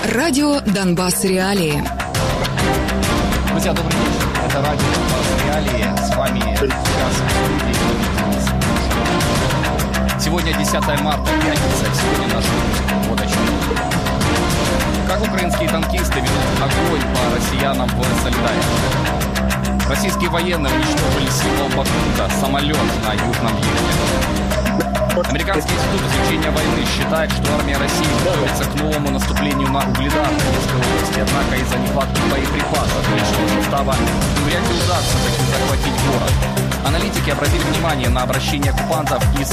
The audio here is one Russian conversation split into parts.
Радио «Донбасс. Реалии». Друзья, добрый вечер. Это радио «Донбасс. Реалии». С вами сейчас сегодня 10 марта, пятница. Сегодня наш выпуск. Вот о чем. Как украинские танкисты ведут огонь по россиянам в Солидаре. Российские военные уничтожили символ Бахмута, самолет на южном юге. Американский институт изучения войны считает, что армия России готовится к новому наступлению на Угледар в Донецкой области. Однако из-за нехватки боеприпасов личного состава вряд ли удастся таки захватить город. Аналитики обратили внимание на обращение оккупантов из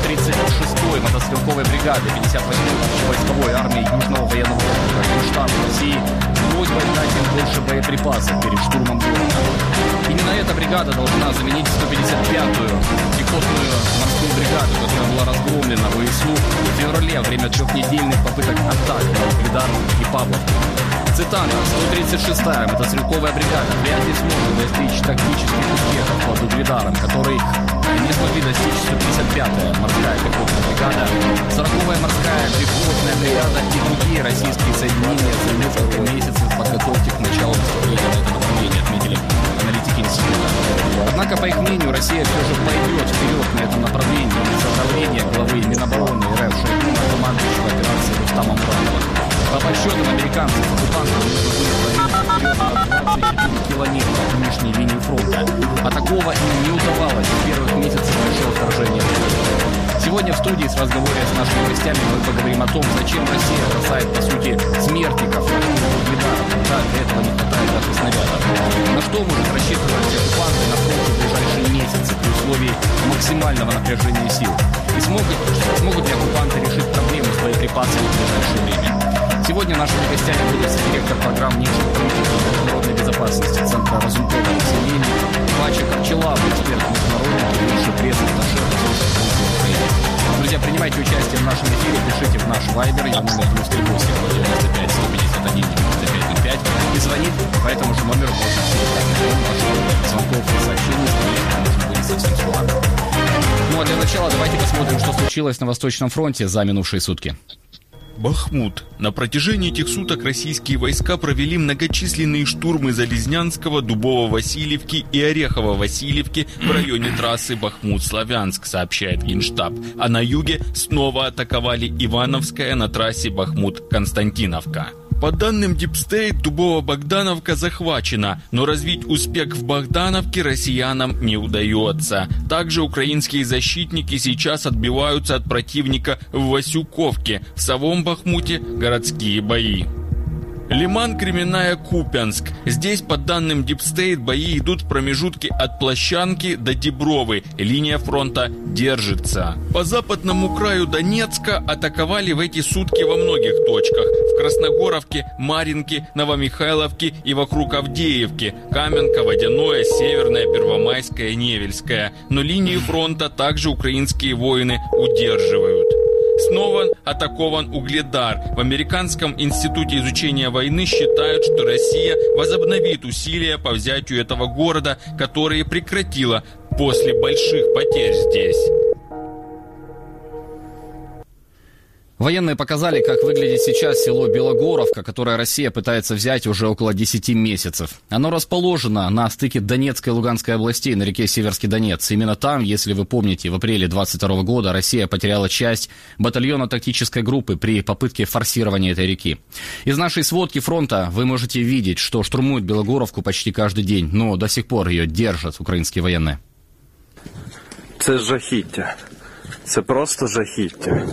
136-й мотострелковой бригады 58-й общевойсковой армии Южного военного округа Генштаба России с просьбой дать им больше боеприпасов перед штурмом города. Именно эта бригада должна заменить 155-ю пехотную морскую бригаду, которая была разгромлена в ВСУ в феврале во время трехнедельных попыток атак на Угледар и Павловку. Цитата: «136-я мотострелковая бригада вряд ли сможет достичь тактических успехов под Угледаром, который не смогли достичь 155-я морская пехотная бригада, 40-я морская пехотная бригада и другие российские соединения за несколько месяцев подготовки к началу наступления на это направление», отметили аналитики института. Однако, по их мнению, Россия все же пойдет вперед на этом направлении из-за давления главы Минобороны РФ Шойгу на командующего операции Рустама Муратова. По подсчетам американцев, оккупантам нужно будет продвинуться вперед на 24 километра от нынешней линии фронта. А такого им не удавалось в первых месяцах нашего вторжения. Сегодня в студии с разговором с нашими гостями мы поговорим о том, зачем Россия бросает, по сути, смертников на штурм Угледара, когда для этого не хватает даже снарядов. На что может рассчитывать оккупанты на фронте в ближайшие месяцы при условии максимального напряжения сил? И смогут ли оккупанты решить проблему с боеприпасами в ближайшее время? Сегодня нашими гостями будут директор программ внешней политики и международной безопасности Центра Разумкова Алексей Ленин, Вача Корчелав, эксперт-международник и высший пресс-атташе Азовской функции Украины. Друзья, принимайте участие в нашем эфире, пишите в наш вайбер, его номер +3 95 151 95 05 и звонить по этому же номеру можно перестать наших звонков и сообщений, что нужно будет совсем скоро. Ну а для начала давайте посмотрим, что случилось на Восточном фронте за минувшие сутки. Бахмут. На протяжении этих суток российские войска провели многочисленные штурмы Залезнянского, Дубово-Васильевки и Орехово-Васильевки в районе трассы Бахмут-Славянск, сообщает Генштаб. А на юге снова атаковали Ивановское на трассе Бахмут-Константиновка. По данным Deep State, Дубово-Богдановка захвачена, но развить успех в Богдановке россиянам не удается. Также украинские защитники сейчас отбиваются от противника в Васюковке. В самом Бахмуте городские бои. Лиман, Кременная, Купянск. Здесь, по данным Deep State, бои идут в промежутке от Площанки до Дебровы. Линия фронта держится. По западному краю Донецка атаковали в эти сутки во многих точках. В Красногоровке, Маринке, Новомихайловке и вокруг Авдеевки. Каменка, Водяное, Северная, Первомайская, Невельская. Но линию фронта также украинские воины удерживают. Снова атакован Угледар. В Американском институте изучения войны считают, что Россия возобновит усилия по взятию этого города, которые прекратила после больших потерь здесь. Военные показали, как выглядит сейчас село Белогоровка, которое Россия пытается взять уже около 10 месяцев. Оно расположено на стыке Донецкой и Луганской областей на реке Северский Донец. Именно там, если вы помните, в апреле 2022 года Россия потеряла часть батальона тактической группы при попытке форсирования этой реки. Из нашей сводки фронта вы можете видеть, что штурмуют Белогоровку почти каждый день, но до сих пор ее держат украинские военные. Це жахіття. Це просто жахіття.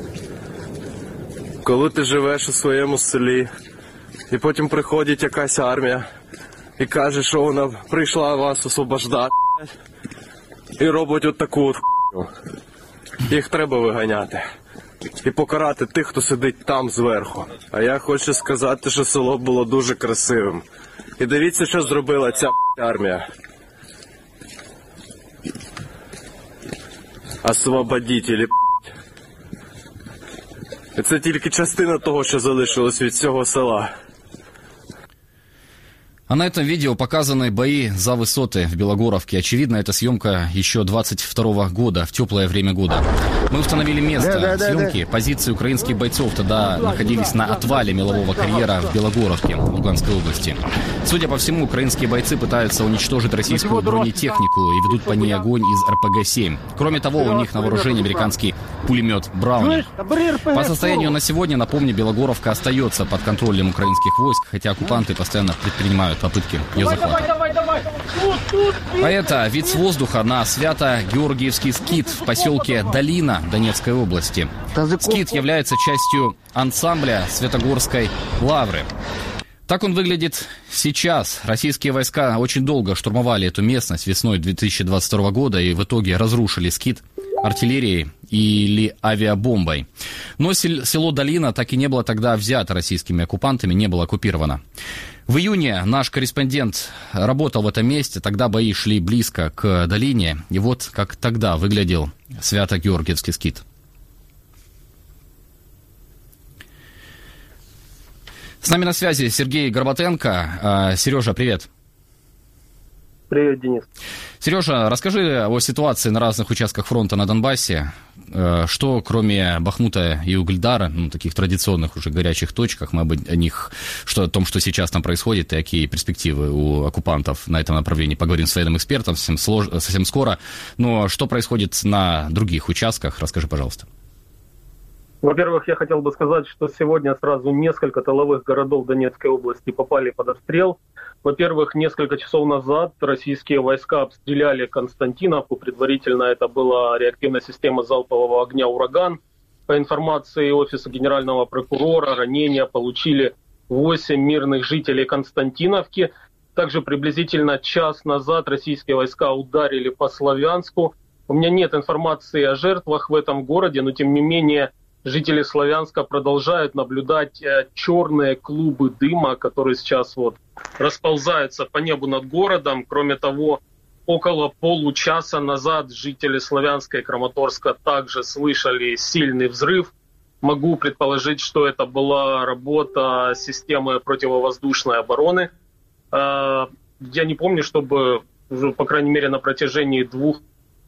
Коли ти живеш у своєму селі, і потім приходить якась армія, і каже, що вона прийшла вас освобождати, і робить от таку от хуйню. Їх треба виганяти. І покарати тих, хто сидить там зверху. А я хочу сказати, що село було дуже красивим. І дивіться, що зробила ця армія. Освободітелі. І це тільки частина того, що залишилось від цього села. А на этом видео показаны бои за высоты в Белогоровке. Очевидно, это съемка еще 22 года, в теплое время года. Мы установили место съемки. Позиции украинских бойцов тогда находились на отвале мелового карьера в Белогоровке, в Луганской области. Судя по всему, украинские бойцы пытаются уничтожить российскую бронетехнику и ведут по ней огонь из РПГ-7. Кроме того, у них на вооружении американский пулемет «Браунинг». По состоянию на сегодня, напомню, Белогоровка остается под контролем украинских войск, хотя оккупанты постоянно предпринимают попытки ее захвата. А это вид с воздуха на Свято-Георгиевский скит в поселке Долина Донецкой области. Скит является частью ансамбля Святогорской лавры. Так он выглядит сейчас. Российские войска очень долго штурмовали эту местность весной 2022 года и в итоге разрушили скит артиллерией или авиабомбой. Но село Долина так и не было тогда взято российскими оккупантами, не было оккупировано. В июне наш корреспондент работал в этом месте, тогда бои шли близко к долине, и вот как тогда выглядел Свято-Георгиевский скит. С нами на связи Сергей Горбатенко. Сережа, привет. Привет, Денис. Сережа, расскажи о ситуации на разных участках фронта на Донбассе. Что, кроме Бахмута и Угледара, таких традиционных уже горячих точках, мы о них, о том, что сейчас там происходит, и какие перспективы у оккупантов на этом направлении, поговорим с военным экспертом совсем скоро. Но что происходит на других участках, расскажи, пожалуйста. Во-первых, я хотел бы сказать, что сегодня сразу несколько тыловых городов Донецкой области попали под обстрел. Во-первых, несколько часов назад российские войска обстреляли Константиновку. Предварительно это была реактивная система залпового огня «Ураган». По информации Офиса Генерального прокурора, ранения получили 8 мирных жителей Константиновки. Также приблизительно час назад российские войска ударили по Славянску. У меня нет информации о жертвах в этом городе, но тем не менее жители Славянска продолжают наблюдать черные клубы дыма, которые сейчас расползаются по небу над городом. Кроме того, около получаса назад жители Славянска и Краматорска также слышали сильный взрыв. Могу предположить, что это была работа системы противовоздушной обороны. Я не помню, чтобы, по крайней мере, на протяжении двух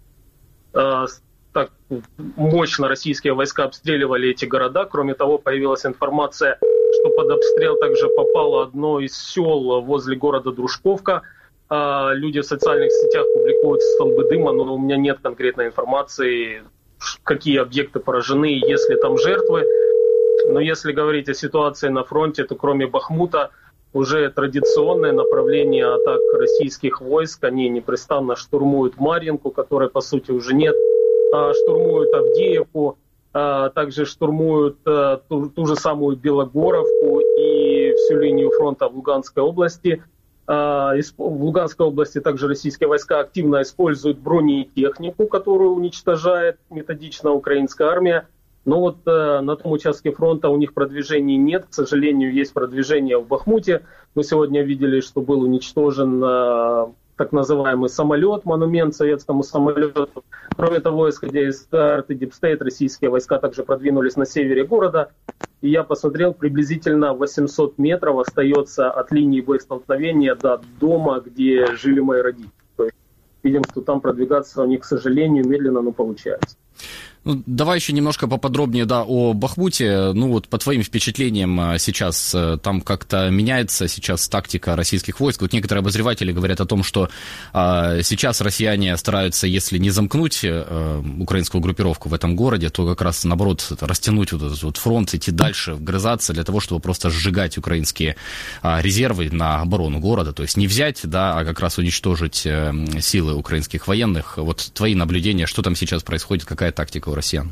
так мощно российские войска обстреливали эти города. Кроме того, появилась информация, что под обстрел также попало одно из сел возле города Дружковка. Люди в социальных сетях публикуют столбы дыма, но у меня нет конкретной информации, какие объекты поражены и есть ли там жертвы. Но если говорить о ситуации на фронте, то кроме Бахмута уже традиционное направление атак российских войск. Они непрестанно штурмуют Марьинку, которой по сути уже нет. Штурмуют Авдеевку, также штурмуют ту же самую Белогоровку и всю линию фронта в Луганской области. В Луганской области также российские войска активно используют бронетехнику, которую уничтожает методично украинская армия. Но на том участке фронта у них продвижений нет. К сожалению, есть продвижение в Бахмуте. Мы сегодня видели, что был уничтожен так называемый самолет, монумент советскому самолету. Кроме того, исходя из карты Deep State, российские войска также продвинулись на севере города. И я посмотрел, приблизительно 800 метров остается от линии боестолкновения до дома, где жили мои родители. То есть видим, что там продвигаться у них, к сожалению, медленно, но получается. Давай еще немножко поподробнее, о Бахмуте. По твоим впечатлениям сейчас там как-то меняется сейчас тактика российских войск. Некоторые обозреватели говорят о том, что сейчас россияне стараются, если не замкнуть украинскую группировку в этом городе, то как раз наоборот растянуть этот фронт, идти дальше, вгрызаться для того, чтобы просто сжигать украинские резервы на оборону города. То есть не взять, а как раз уничтожить силы украинских военных. Твои наблюдения, что там сейчас происходит, какая тактика у россиян?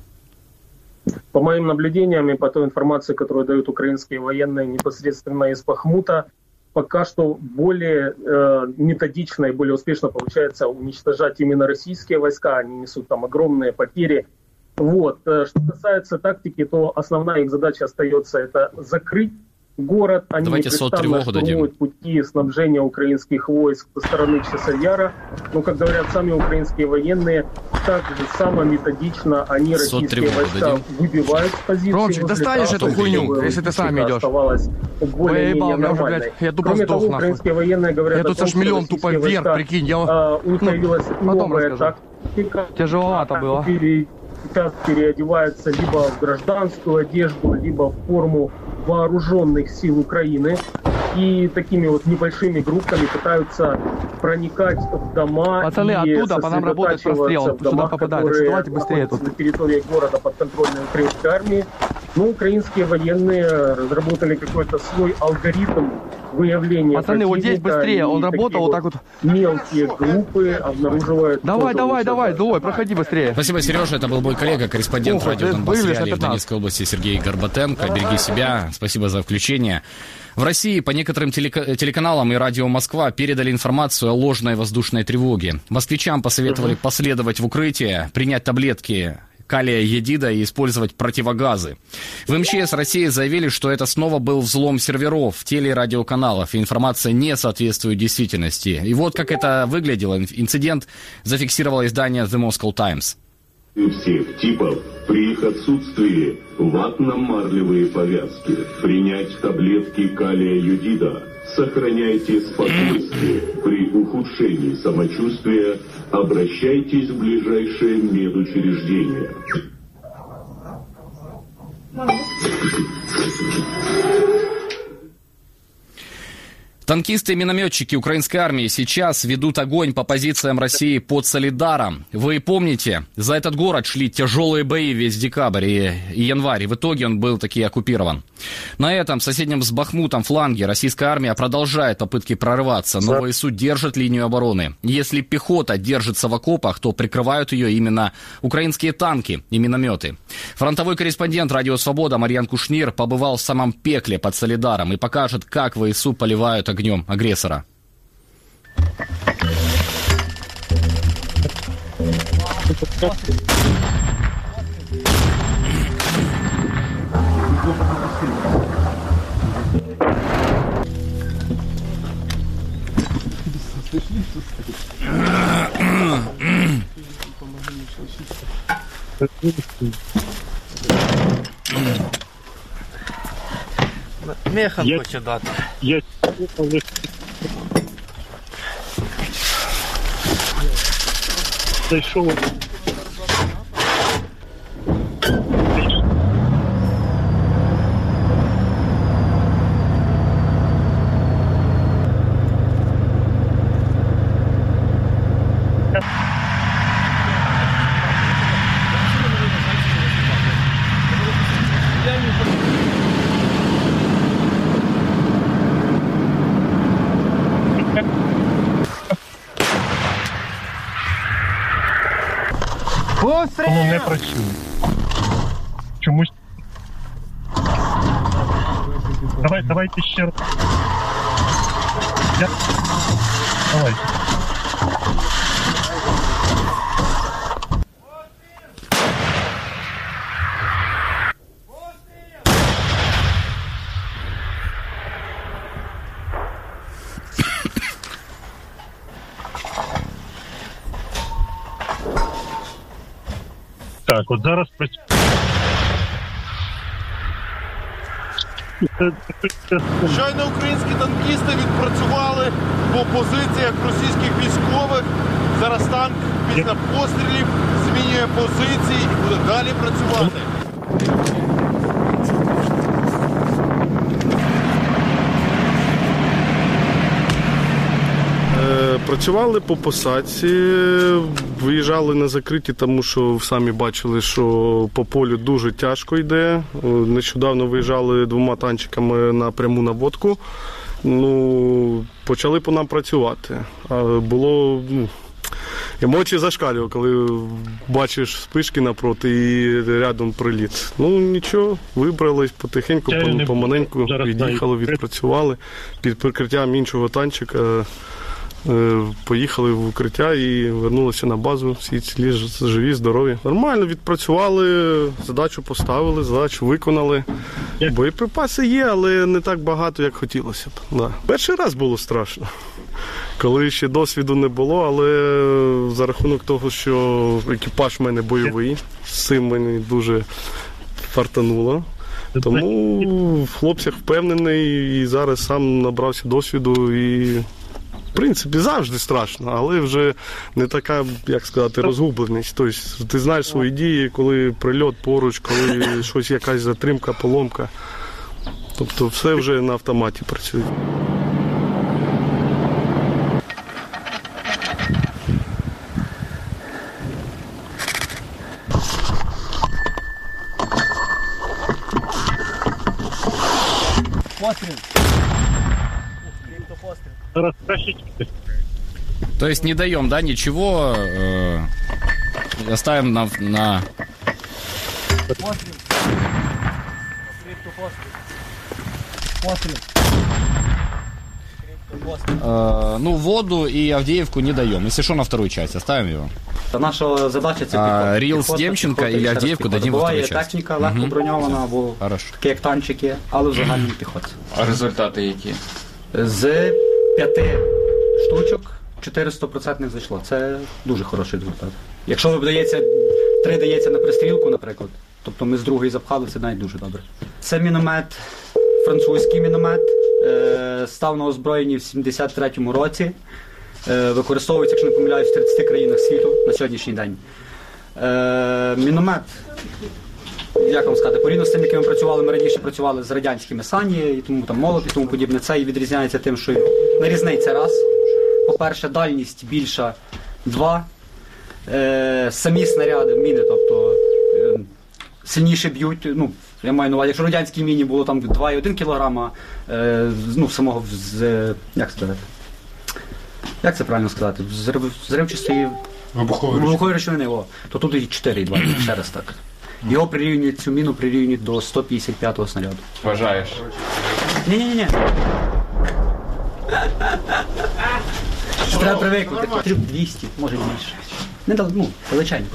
По моим наблюдениям и по той информации, которую дают украинские военные непосредственно из Бахмута, пока что более методично и более успешно получается уничтожать именно российские войска. Они несут там огромные потери. Что касается тактики, то основная их задача остается это закрыть город. Они Давайте непрестанно штурмуют пути снабжения украинских войск со стороны Часовьяра. Но, как говорят сами украинские военные, так же само методично они российские войска выбивают с позиции. Ромчик, достанешь эту хуйню, если ты сам идешь. Более-менее нормальной. Кроме того, украинские военные говорят о том, что российские войска, у них появилась новая тактика. Тяжеловато было. Сейчас переодеваются либо в гражданскую одежду, либо в форму вооруженных сил Украины. И такими вот небольшими группками пытаются проникать в дома. Пацаны, и оттуда по нам работает прострел. Сюда попадают. Давайте быстрее тут. На территории города подконтрольной украинской армии. Но украинские военные разработали какой-то свой алгоритм выявления. Пацаны, вот здесь быстрее. Он работал вот так вот. Мелкие группы обнаруживают... Давай, проходи быстрее. Спасибо, Сережа. Это был мой коллега, корреспондент радио Донбасс Реалии в Донецкой области Сергей Горбатенко. Береги себя. Спасибо за включение. В России по некоторым телеканалам и радио Москва передали информацию о ложной воздушной тревоге. Москвичам посоветовали последовать в укрытие, принять таблетки калия йодида и использовать противогазы. В МЧС России заявили, что это снова был взлом серверов телерадиоканалов, и информация не соответствует действительности. И вот как это выглядело. Инцидент зафиксировало издание The Moscow Times. Всех типов при их отсутствии ватно-марлевые повязки, принять таблетки калия йодида, сохраняйте спокойствие. При ухудшении самочувствия обращайтесь в ближайшее медучреждение. Танкисты и минометчики украинской армии сейчас ведут огонь по позициям России под Солидаром. Вы помните, за этот город шли тяжелые бои весь декабрь и январь, и в итоге он был таки оккупирован. На этом соседнем с Бахмутом фланге российская армия продолжает попытки прорываться, но ВСУ держит линию обороны. Если пехота держится в окопах, то прикрывают ее именно украинские танки и минометы. Фронтовой корреспондент «Радио Свобода» Марьян Кушнир побывал в самом пекле под Солидаром и покажет, как ВСУ поливают огнем агрессора. Механ хоче дати. Зайшов. Воно не працює. Чомусь. Давайте ще раз. Давай. Так, от зараз працює. Щойно українські танкісти відпрацювали по позиціях російських військових. Зараз танк після пострілів змінює позиції і буде далі працювати. Працювали по посадці, виїжджали на закриті, тому що самі бачили, що по полю дуже тяжко йде. Нещодавно виїжджали 2 танчиками на пряму наводку. Почали по нам працювати. Було емоції зашкалювали, коли бачиш спишки напроти і рядом приліт. Нічого, вибрались потихеньку, помаленьку, від'їхали, відпрацювали під прикриттям іншого танчика. Поїхали в укриття і вернулися на базу. Всі цілі, живі, здорові. Нормально відпрацювали, задачу поставили, задачу виконали. Боєприпаси є, але не так багато, як хотілося б. Да. Перший раз було страшно, коли ще досвіду не було, але за рахунок того, що екіпаж в мене бойовий, з цим мені дуже фартануло. Тому в хлопцях впевнений і зараз сам набрався досвіду і, в принципі, завжди страшно, але вже не така, як сказати, розгубленість. Тобто ти знаєш свої дії, коли прильот поруч, коли щось, якась затримка, поломка. Тобто все вже на автоматі працює. Пострел. То есть не даем, да, ничего, оставим на... Пострел. Пострел. Ну, воду и Авдеевку не даем. Если что, на вторую часть оставим его. Наша задача це піхота. Рілс Демченка і Авдіївку дадим во вторую часть. Буває техніка легко броньована, або такі як танчики, але в загальній піхоті. А результати які? З 5 штучок 400% зайшло. Це дуже хороший результат. Якщо вдається, 3 дається на пристрілку, наприклад, тобто ми з другої запхали, це навіть дуже добре. Це міномет, французький міномет, став на озброєнні в 73-му році. Використовується, якщо не помиляюсь, в 30 країнах світу на сьогоднішній день. Міномет, як вам сказати, порівняно з тим, якими працювали, ми раніше працювали з радянськими Сані, і тому там молот і тому подібне. Це і відрізняється тим, що на різниця раз. По-перше, дальність більша 2. Самі снаряди, міни, тобто сильніше б'ють, ну, я маю на увазі, якщо радянській міні було там 2,1 кілограма, ну, самого, як сказати, як це правильно сказати, зривчастої вибухової речовини, то тут і 4,2, ще раз так. Його прирівнюють, цю міну прирівнюють до 155-го снаряду. Вважаєш? Ні. Треба привикнути. 200, може більше. Не дали, ну, величенько.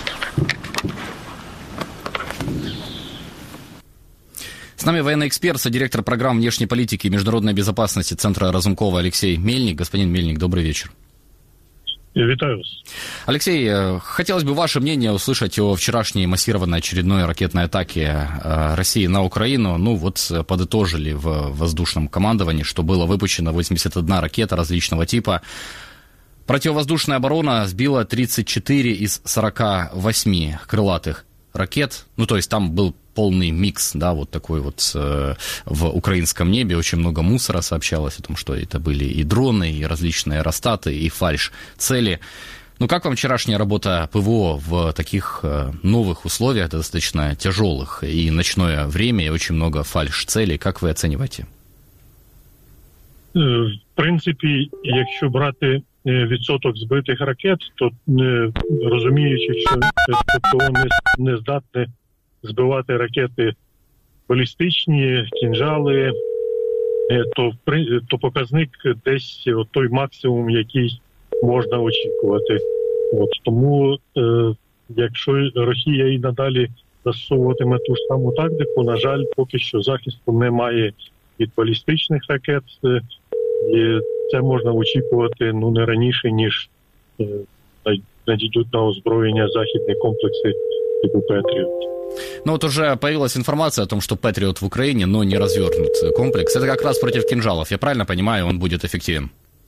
С нами военный эксперт, содиректор программ внешней политики и международной безопасности Центра Разумкова Алексей Мельник. Господин Мельник, добрый вечер. Витаю вас. Алексей, хотелось бы ваше мнение услышать о вчерашней массированной очередной ракетной атаке России на Украину. Ну вот подытожили в воздушном командовании, что было выпущено 81 ракета различного типа. Противовоздушная оборона сбила 34 из 48 крылатых ракет. Ну то есть там был полный микс, да, вот такой вот в украинском небе. Очень много мусора сообщалось о том, что это были и дроны, и различные аэростаты, и фальш-цели. Ну, как вам вчерашняя работа ПВО в таких новых условиях, достаточно тяжелых, и ночное время, и очень много фальш-целей? Как вы оцениваете? В принципі, якщо брати відсоток збитих ракет, то розуміючи, що ППО не здатне збивати ракети балістичні, кінжали, то показник десь той максимум, який можна очікувати. Тому, якщо Росія і надалі застосовуватиме ту ж саму тактику, на жаль, поки що захисту немає від балістичних ракет, і це можна очікувати не раніше, ніж надійдуть на озброєння західні комплекси типу «Петріот». Ну вот уже появилась информация о том, что «Патриот» в Украине, но не развернут комплекс. Это как раз против кинжалов. Я правильно понимаю, он будет эффективен?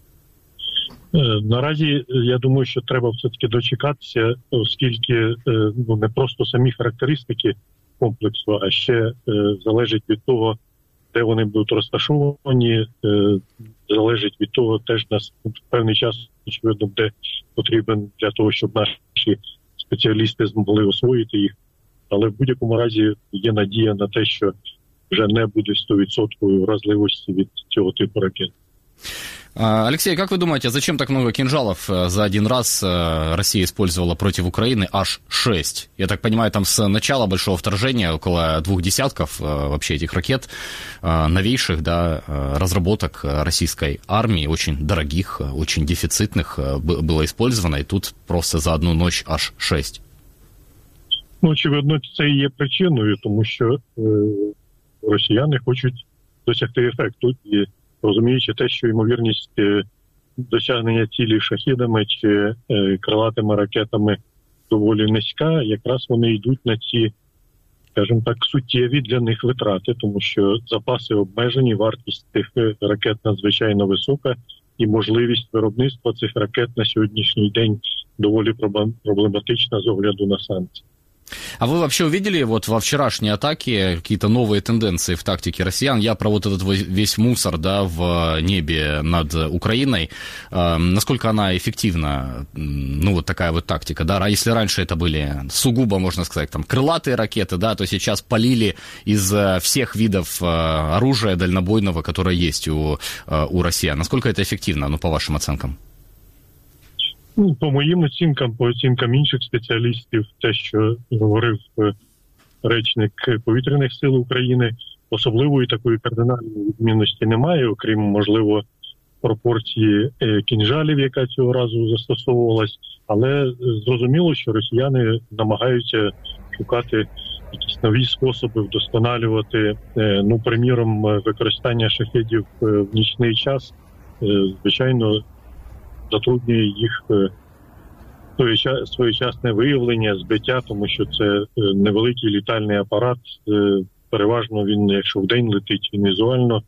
Наразі, я думаю, що треба все-таки дочекатися, оскільки не просто самі характеристики комплексу, а ще залежить від того, де вони будуть розташовані, залежить від того, теж на певний час, очевидно, буде потрібен для того, щоб наші спеціалісти змогли освоїти їх. Але в будь-якому разі є надія на те, що вже не буде 100% вразливості від цього типу ракет. Алексей, как вы думаете, зачем так много кинжалов за один раз Россия использовала против Украины? Аж 6. Я так понимаю, там с начала большого вторжения около 2 десятков вообще этих ракет, новейших, да, разработок российской армии, очень дорогих, очень дефицитных, было использовано, и тут просто за одну ночь аж 6. Ну, очевидно, це і є причиною, тому що росіяни хочуть досягти ефекту, і розуміючи те, що ймовірність досягнення цілі шахідами чи крилатими ракетами доволі низька, якраз вони йдуть на ці, скажімо так, суттєві для них витрати, тому що запаси обмежені, вартість цих ракет надзвичайно висока, і можливість виробництва цих ракет на сьогоднішній день доволі проблематична з огляду на санкції. А вы вообще увидели вот во вчерашней атаке какие-то новые тенденции в тактике россиян? Я про вот этот весь мусор, да, в небе над Украиной. Насколько она эффективна? Ну, вот такая вот тактика, да? Если раньше это были сугубо, можно сказать, там, крылатые ракеты, да, то сейчас полили из всех видов оружия дальнобойного, которое есть у россиян. Насколько это эффективно, ну, по вашим оценкам? Ну, по моїм оцінкам, по оцінкам інших спеціалістів, те, що говорив речник Повітряних сил України, особливої такої кардинальної відмінності немає, окрім, можливо, пропорції кінжалів, яка цього разу застосовувалась, але зрозуміло, що росіяни намагаються шукати якісь нові способи вдосконалювати, ну, приміром, використання шахедів в нічний час, звичайно, затруднює їх своєчасне виявлення, збиття, тому що це невеликий літальний апарат, переважно він, якщо вдень летить, він візуально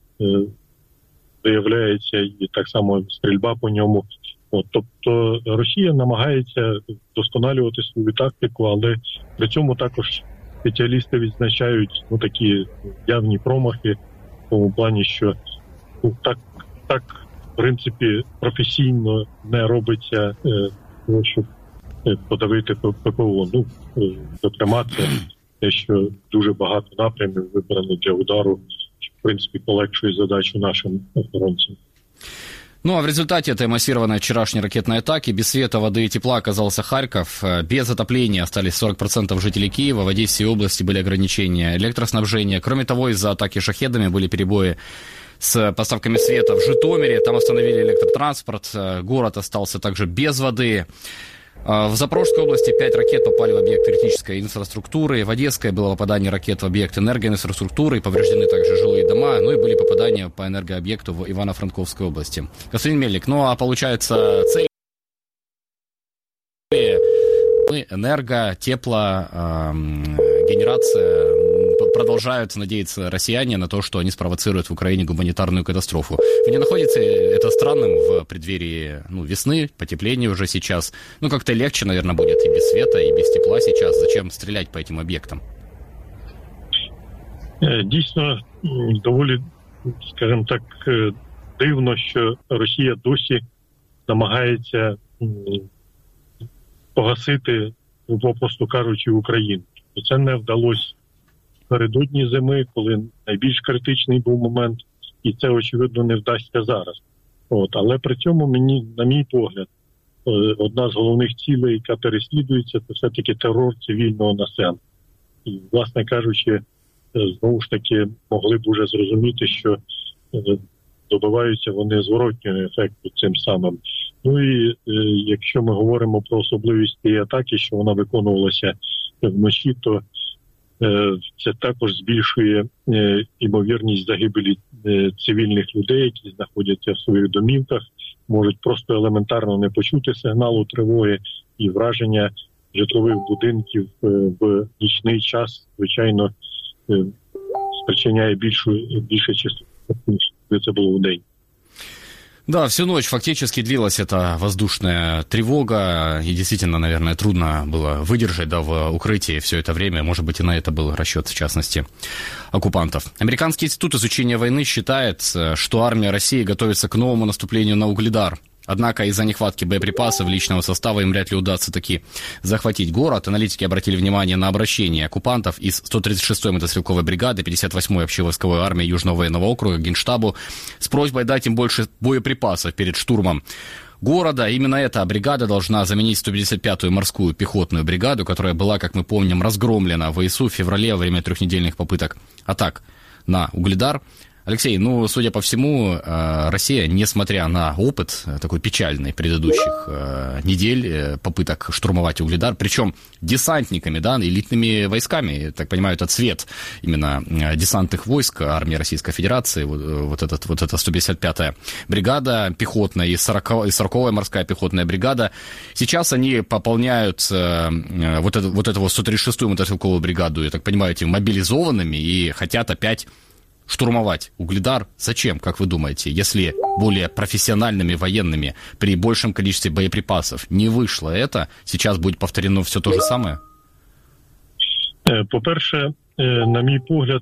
виявляється, і так само стрільба по ньому. Тобто Росія намагається вдосконалювати свою тактику, але при цьому також спеціалісти відзначають такі явні промахи, в тому плані, що так в принципі, професійно не робиться, щоб подавити ППО. Ну, зокрема, це те, що дуже багато напрямів вибрано для удару, що, в принципі, полегшує задачу нашим охоронцям. Ну, а в результате этой массированной вчерашней ракетной атаки без света, воды и тепла оказался Харьков. Без отопления остались 40% жителей Киева. В Одессе и области были ограничения электроснабжения. Кроме того, из-за атаки шахедами были перебои с поставками света в Житомире. Там остановили электротранспорт. Город остался также без воды. В Запорожской области 5 ракет попали в объект критической инфраструктуры. В Одесской было попадание ракет в объект энергоинфраструктуры. Повреждены также жилые дома. Ну и были попадания по энергообъекту в Ивано-Франковской области. Господин Мельник, ну а получается цель энерго, тепло, генерация. Продолжают надеяться россияне на то, что они спровоцируют в Украине гуманитарную катастрофу. Вы не находите это странным в преддверии весны, потепления уже сейчас? Ну, как-то легче, наверное, будет и без света, и без тепла сейчас. Зачем стрелять по этим объектам? Дійсно, доволі, скажімо так, дивно, що Росія досі намагається погасити, попросту кажучи, Україну. Це не вдалося напередодні зими, коли найбільш критичний був момент, і це, очевидно, не вдасться зараз. Але при цьому на мій погляд, одна з головних цілей, яка переслідується, це все-таки терор цивільного населення. І, власне кажучи, знову ж таки, могли б уже зрозуміти, що добиваються вони зворотнього ефекту цим самим. Ну і якщо ми говоримо про особливість цієї атаки, що вона виконувалася вночі, то це також збільшує ймовірність загибелі цивільних людей, які знаходяться в своїх домівках, можуть просто елементарно не почути сигналу тривоги, і враження житлових будинків в нічний час, звичайно, спричиняє більше чисто, ніж це було вдень. Да, всю ночь фактически длилась эта воздушная тревога, и действительно, наверное, трудно было выдержать, да, в укрытии все это время. Может быть, и на это был расчет, в частности, оккупантов. Американский институт изучения войны считает, что армия России готовится к новому наступлению на Угледар. Однако из-за нехватки боеприпасов, личного состава им вряд ли удастся таки захватить город. Аналитики обратили внимание на обращение оккупантов из 136-й мотострелковой бригады 58-й общевойсковой армии Южного военного округа к Генштабу с просьбой дать им больше боеприпасов перед штурмом города. Именно эта бригада должна заменить 155-ю морскую пехотную бригаду, которая была, как мы помним, разгромлена в ВСУ в феврале во время 3-недельных попыток атак на Угледар. Алексей, ну, судя по всему, Россия, несмотря на опыт такой печальный предыдущих недель попыток штурмовать Угледар, причем десантниками, да, элитными войсками, я так понимаю, это цвет именно десантных войск армии Российской Федерации, вот эта 155-я бригада пехотная и 40-я морская пехотная бригада, сейчас они пополняют вот эту 136-ю мотострелковую бригаду, я так понимаю, этими мобилизованными и хотят опять штурмовать Угледар. Зачем, как вы думаете, если более профессиональными военными при большем количестве боеприпасов не вышло это, сейчас будет повторено все то же самое? По-перше, на мій погляд,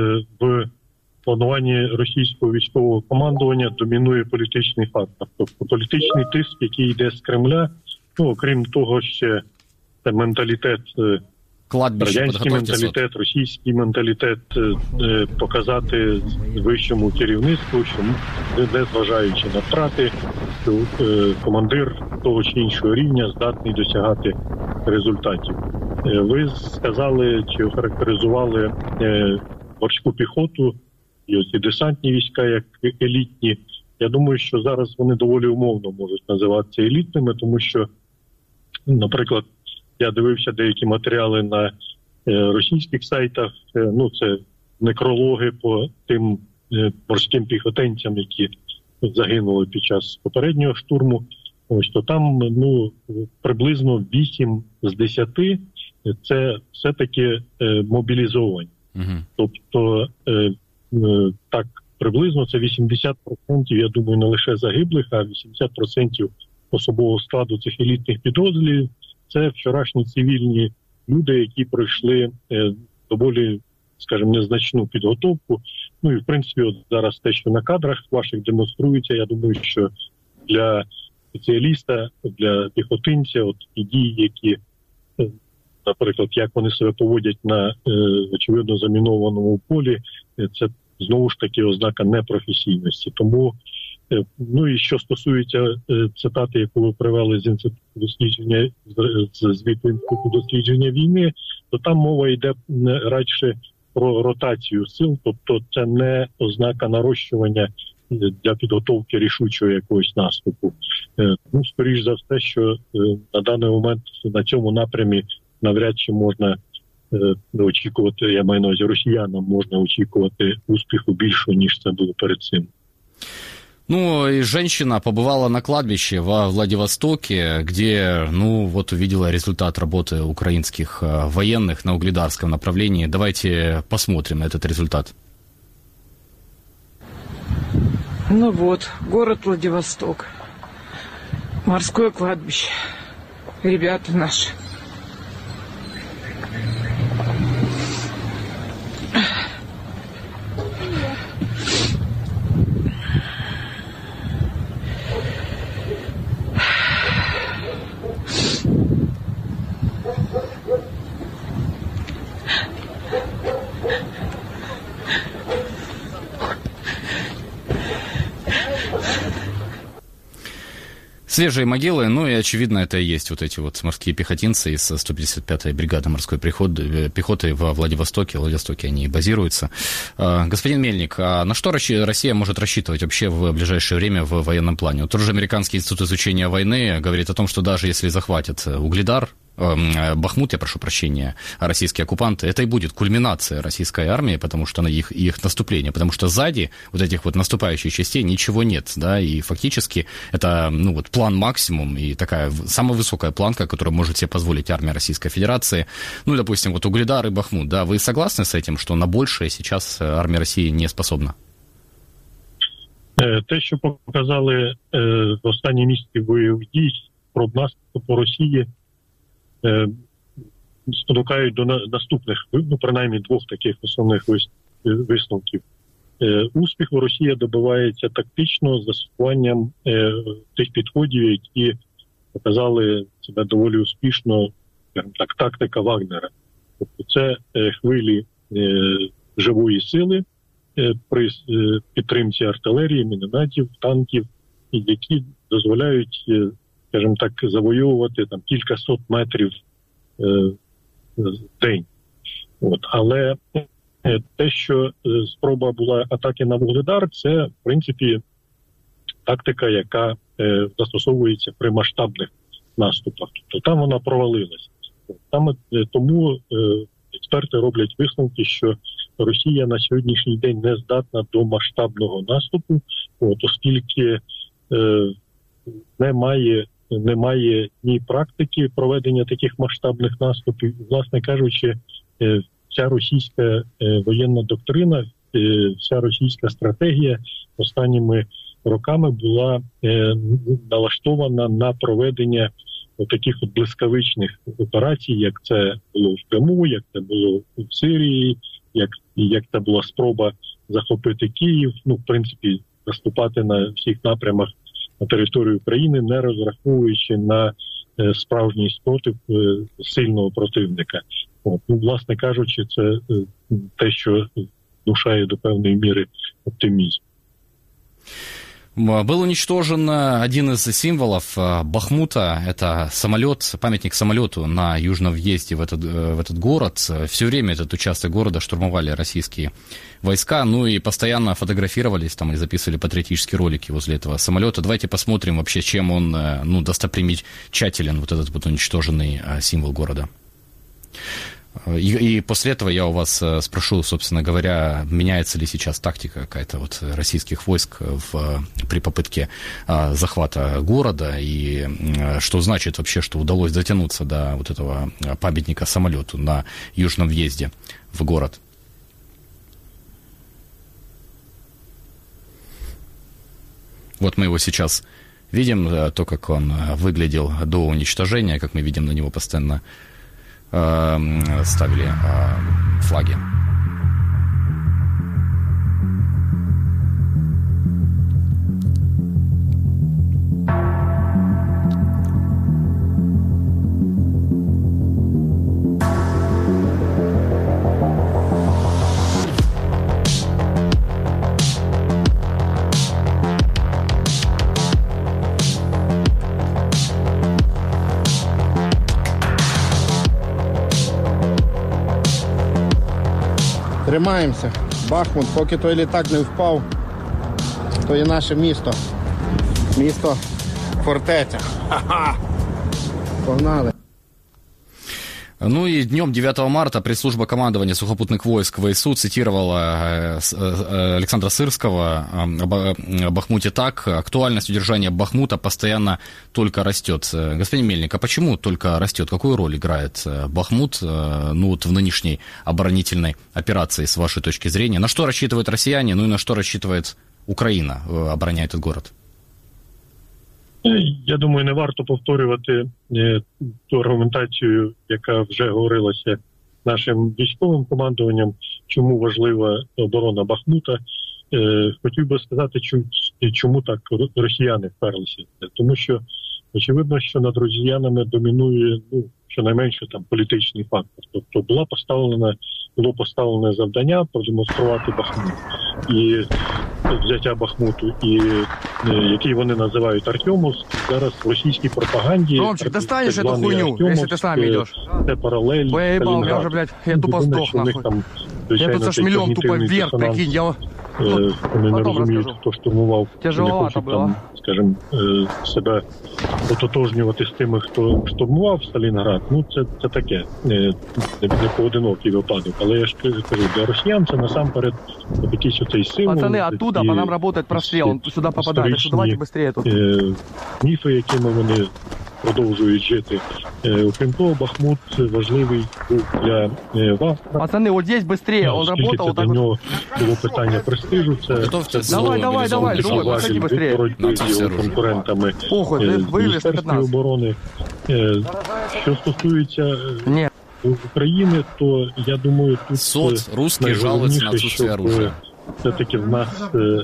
в плануванні російського військового командування домінує політичний фактор. Тобто політичний тиск, який йде з Кремля, ну, окрім того, ще це менталітет, радянський менталітет, російський менталітет, показати вищому керівництву, що, незважаючи на втрати, що командир того чи іншого рівня здатний досягати результатів. Ви сказали, чи охарактеризували морську піхоту і оці десантні війська як елітні. Я думаю, що зараз вони доволі умовно можуть називатися елітними, тому що, наприклад, я дивився деякі матеріали на російських сайтах, ну це некрологи по тим морським піхотинцям, які загинули під час попереднього штурму. Ось то там, ну, приблизно 8 з 10 це все-таки мобілізовані. Тобто, так, приблизно це 80%, я думаю, не лише загиблих, а 80% особового складу цих елітних підрозділів це вчорашні цивільні люди, які пройшли доволі, скажімо, незначну підготовку. Ну і, в принципі, от зараз те, що на кадрах ваших демонструється, я думаю, що для спеціаліста, для піхотинця, от і дії, які, наприклад, як вони себе поводять на, очевидно, замінованому полі, це знову ж таки ознака непрофесійності. Тому, ну і що стосується цитати, яку ви привели з інституту дослідження, з звіту інституту дослідження війни, то там мова йде радше про ротацію сил, тобто це не ознака нарощування для підготовки рішучого якогось наступу. Ну, скоріш за все, що на даний момент на цьому напрямі навряд чи можна очікувати, я маю на увазі, росіянам можна очікувати успіху більшого, ніж це було перед цим. Ну, и женщина побывала на кладбище во Владивостоке, где, ну, вот увидела результат работы украинских военных на угледарском направлении. Давайте посмотрим на этот результат. Ну вот, город Владивосток. Морское кладбище. Ребята наши. Свежие могилы, ну и, очевидно, это и есть вот эти вот морские пехотинцы из 155-й бригады морской пехоты во Владивостоке. В Владивостоке они базируются. Господин Мельник, а на что Россия может рассчитывать вообще в ближайшее время в военном плане? Вот тот же Американский институт изучения войны говорит о том, что даже если захватят Угледар, Бахмут, я прошу прощения, российские оккупанты, это и будет кульминация российской армии, потому что их наступление, потому что сзади вот этих вот наступающих частей ничего нет, да, и фактически это, ну вот, план максимум и такая самая высокая планка, которую может себе позволить армия Российской Федерации, ну, допустим, вот Угледар и Бахмут, да, вы согласны с этим, что на большее сейчас армия России не способна? Те, що показали в останні місяці бойових дій, про наступ по Росії, спонукають до наступних, ну, принаймні, двох таких основних висновків. успіху Росія добивається тактично застосуванням тих підходів, які показали себе доволі успішно, так, тактика Вагнера. Тобто це хвилі живої сили при підтримці артилерії, мінометів, танків, які дозволяють, скажімо так, завойовувати там кількасот метрів в день. Але те, що спроба була атаки на Вугледар, це, в принципі, тактика, яка застосовується при масштабних наступах. Тобто там вона провалилася. Тому експерти роблять висновки, що Росія на сьогоднішній день не здатна до масштабного наступу, оскільки немає ні практики проведення таких масштабних наступів. Власне кажучи, вся російська воєнна доктрина, вся російська стратегія останніми роками була налаштована на проведення таких блискавичних операцій, як це було в Криму, як це було в Сирії, як це була спроба захопити Київ, в принципі, наступати на всіх напрямах на територію України, не розраховуючи на справжній спротив сильного противника. Власне кажучи, це те, що внушає до певної міри оптимізм. Был уничтожен один из символов Бахмута, это самолет, памятник самолету на южном въезде в этот город. Все время этот участок города штурмовали российские войска, и постоянно фотографировались там и записывали патриотические ролики возле этого самолета. Давайте посмотрим вообще, чем он достопримечателен, вот этот вот уничтоженный символ города. И после этого я у вас спрошу, собственно говоря, меняется ли сейчас тактика какая-то вот российских войск при попытке захвата города, и что значит вообще, что удалось дотянуться до вот этого памятника самолету на южном въезде в город. Вот мы его сейчас видим, то, как он выглядел до уничтожения, как мы видим, на него постоянно ставили флаги. Тримаємося. Бахмут, поки той літак не впав, то є наше місто. Місто фортеця. Ха-ха! Погнали. И днем 9 марта пресс-служба командования сухопутных войск ВСУ цитировала Александра Сырского о Бахмуте так: актуальность удержания Бахмута постоянно только растет. Господин Мельник, а почему только растет? Какую роль играет Бахмут в нынешней оборонительной операции, с вашей точки зрения? На что рассчитывают россияне, и на что рассчитывает Украина, обороняя этот город? Я думаю, не варто повторювати ту аргументацію, яка вже говорилася нашим військовим командуванням, чому важлива оборона Бахмута. Хотів би сказати, чому так росіяни вперлися. Тому що, очевидно, що над росіянами домінує, щонайменше там політичний фактор. Тобто було поставлене завдання продемонструвати Бахмут. І взяття Бахмуту, і який вони називають Артемовськ, зараз в російській пропаганді. Ромчик, достанешь эту хуйню, если ты сам идешь. Це паралель. Поебал, я уже, блядь, я тупо сдох, нахуй. Я тут со шмелем тупо вверх, прикинь, я... Вони не розуміють, хто штурмував. Тяжеловато було. Скажімо, себе ототожнювати з тими, хто штурмував Сталінград, це таке, не поодинокий випадок. Але я ж кажу, для росіян це насамперед якийсь оцей символ. Пацаны, оттуда по нам работает прострел, он сюда попадает, так что давайте быстрее тут. Міфи, якими вони продовжують жити. Окрім того, Бахмут важливий був для вас. Пацаны, вот здесь быстрее, он работал вот так вот. Було питання престижу, Давай, думай, заходи быстрее. Боротьби з його конкурентами Міністерства оборони. Що стосується України, то я думаю, тут русські жалуються на відсутствие оружия. все-таки в нас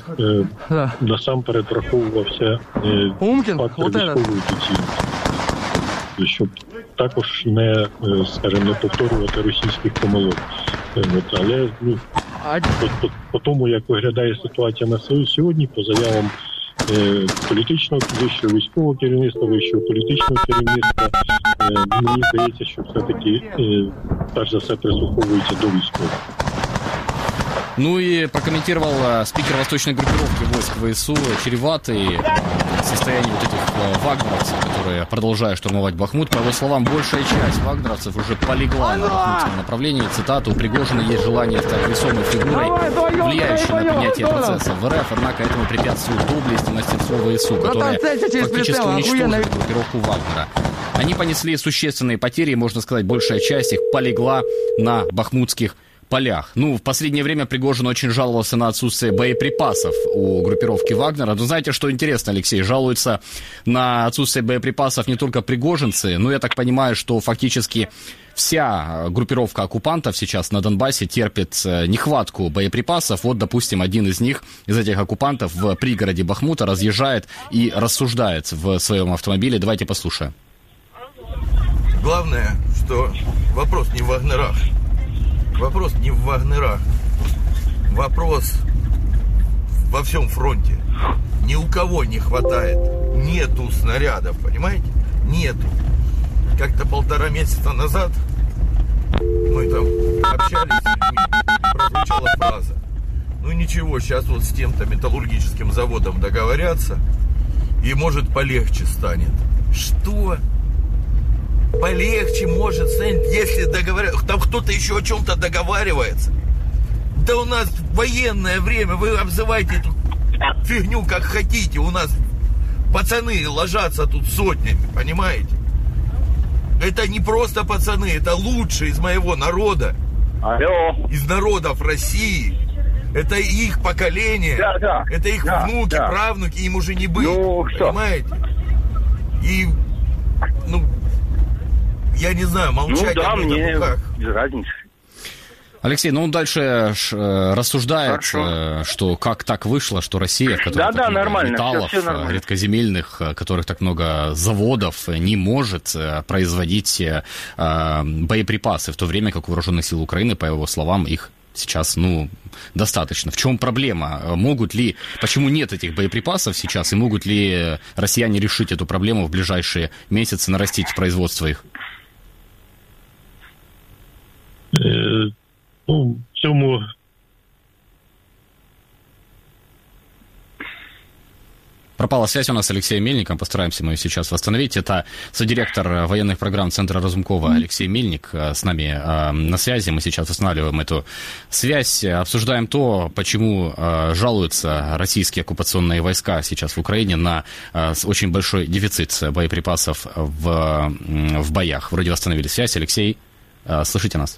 насамперед враховувався фактор військової доцільності, щоб також не, скажімо, не повторювати російських помилок. Але по тому, як виглядає ситуація на сьогодні, по заявам політичного, вищого військового керівництва, вищого політичного керівництва, мені здається, що все-таки перш за все прислуховується до військових. Ну и прокомментировал спикер восточной группировки войск ВСУ чреватый состояние вот этих вагнеровцев, которые продолжают штурмовать Бахмут. По его словам, большая часть вагнеровцев уже полегла на бахмутском направлении. Цитата: «У Пригожина есть желание стать весомой фигурой, влияющей на принятие процессов в РФ, однако этому препятствует доблесть и мастерство ВСУ, которое фактически уничтожит группировку Вагнера. Они понесли существенные потери, можно сказать, большая часть их полегла на бахмутских полях». Ну, в последнее время Пригожин очень жаловался на отсутствие боеприпасов у группировки Вагнера. Но знаете, что интересно, Алексей? Жалуются на отсутствие боеприпасов не только пригожинцы, но я так понимаю, что фактически вся группировка оккупантов сейчас на Донбассе терпит нехватку боеприпасов. Вот, допустим, один из них, из этих оккупантов в пригороде Бахмута разъезжает и рассуждает в своем автомобиле. Давайте послушаем. Главное, что вопрос не в Вагнерах. Вопрос не в Вагнерах. Вопрос во всем фронте. Ни у кого не хватает. Нету снарядов, понимаете? Нету. Как-то 1,5 месяца назад мы там общались с людьми, прозвучала фраза: ну ничего, сейчас вот с тем-то металлургическим заводом договорятся, и может полегче станет. Что? Полегче может станет, если договариваются. Там кто-то еще о чем-то договаривается. Да у нас военное время, вы обзывайте эту фигню как хотите. У нас пацаны ложатся тут сотнями, понимаете? Это не просто пацаны, это лучшие из моего народа. Алло. Из народов России. Это их поколение. Да. Это их внуки, правнуки, им уже не быть. Ну, понимаете? И, я не знаю, молчать об этом, мне как? Без разницы. Алексей, он дальше рассуждает, что как так вышло, что Россия, в которой так много металлов, редкоземельных, которых так много заводов, не может производить боеприпасы, в то время как у вооруженных сил Украины, по его словам, их сейчас, достаточно. В чем проблема? Почему нет этих боеприпасов сейчас, и могут ли россияне решить эту проблему в ближайшие месяцы, нарастить производство их? В цьому пропала связь у нас с Алексеем Мельником, постараемся мы ее сейчас восстановить. Это содиректор военных программ Центра Разумкова Алексей Мельник с нами на связи. Мы сейчас восстанавливаем эту связь, обсуждаем то, почему жалуются российские оккупационные войска сейчас в Украине на очень большой дефицит боеприпасов в боях. Вроде восстановили связь. Алексей, слышите нас?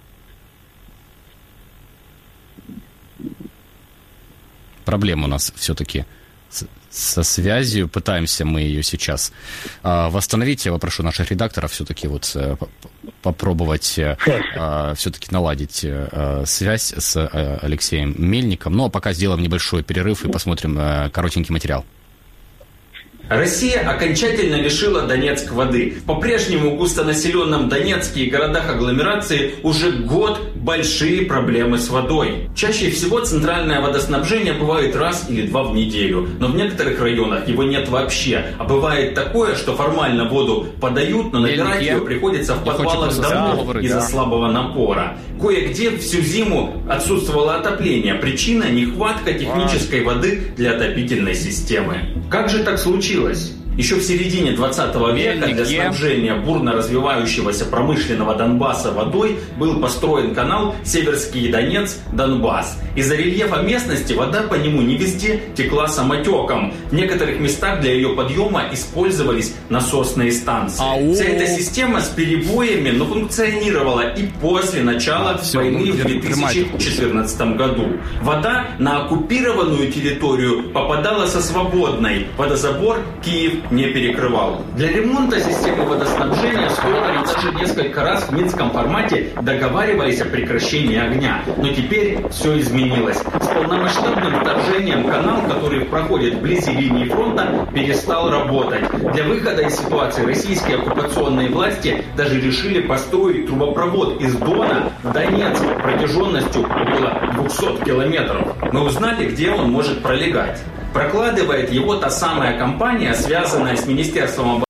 Проблема у нас все-таки со связью. Пытаемся мы ее сейчас восстановить. Я попрошу наших редакторов все-таки попробовать все-таки наладить связь с Алексеем Мельником. Ну, а пока сделаем небольшой перерыв и посмотрим коротенький материал. Россия окончательно лишила Донецк воды. В по-прежнему густонаселенном Донецке и городах агломерации уже год большие проблемы с водой. Чаще всего центральное водоснабжение бывает раз или два в неделю, но в некоторых районах его нет вообще. А бывает такое, что формально воду подают, но набирать ее приходится в подвалах домов из-за слабого напора. Кое-где всю зиму отсутствовало отопление. Причина – нехватка технической воды для отопительной системы. Как же так случилось? Еще в середине 20 века для снабжения бурно развивающегося промышленного Донбасса водой был построен канал Северский Донец-Донбасс. Из-за рельефа местности вода по нему не везде текла самотеком. В некоторых местах для ее подъема использовались насосные станции. Вся эта система с перебоями, но функционировала и после начала войны в 2014 году. Вода на оккупированную территорию попадала со свободной. Водозабор Киев не перекрывал. Для ремонта системы водоснабжения стороны даже несколько раз в минском формате договаривались о прекращении огня. Но теперь все изменилось. С полномасштабным вторжением канал, который проходит вблизи линии фронта, перестал работать. Для выхода из ситуации российские оккупационные власти даже решили построить трубопровод из Дона в Донецк протяженностью около 200 километров. Мы узнали, где он может пролегать. Прокладывает его та самая компания, связанная с Министерством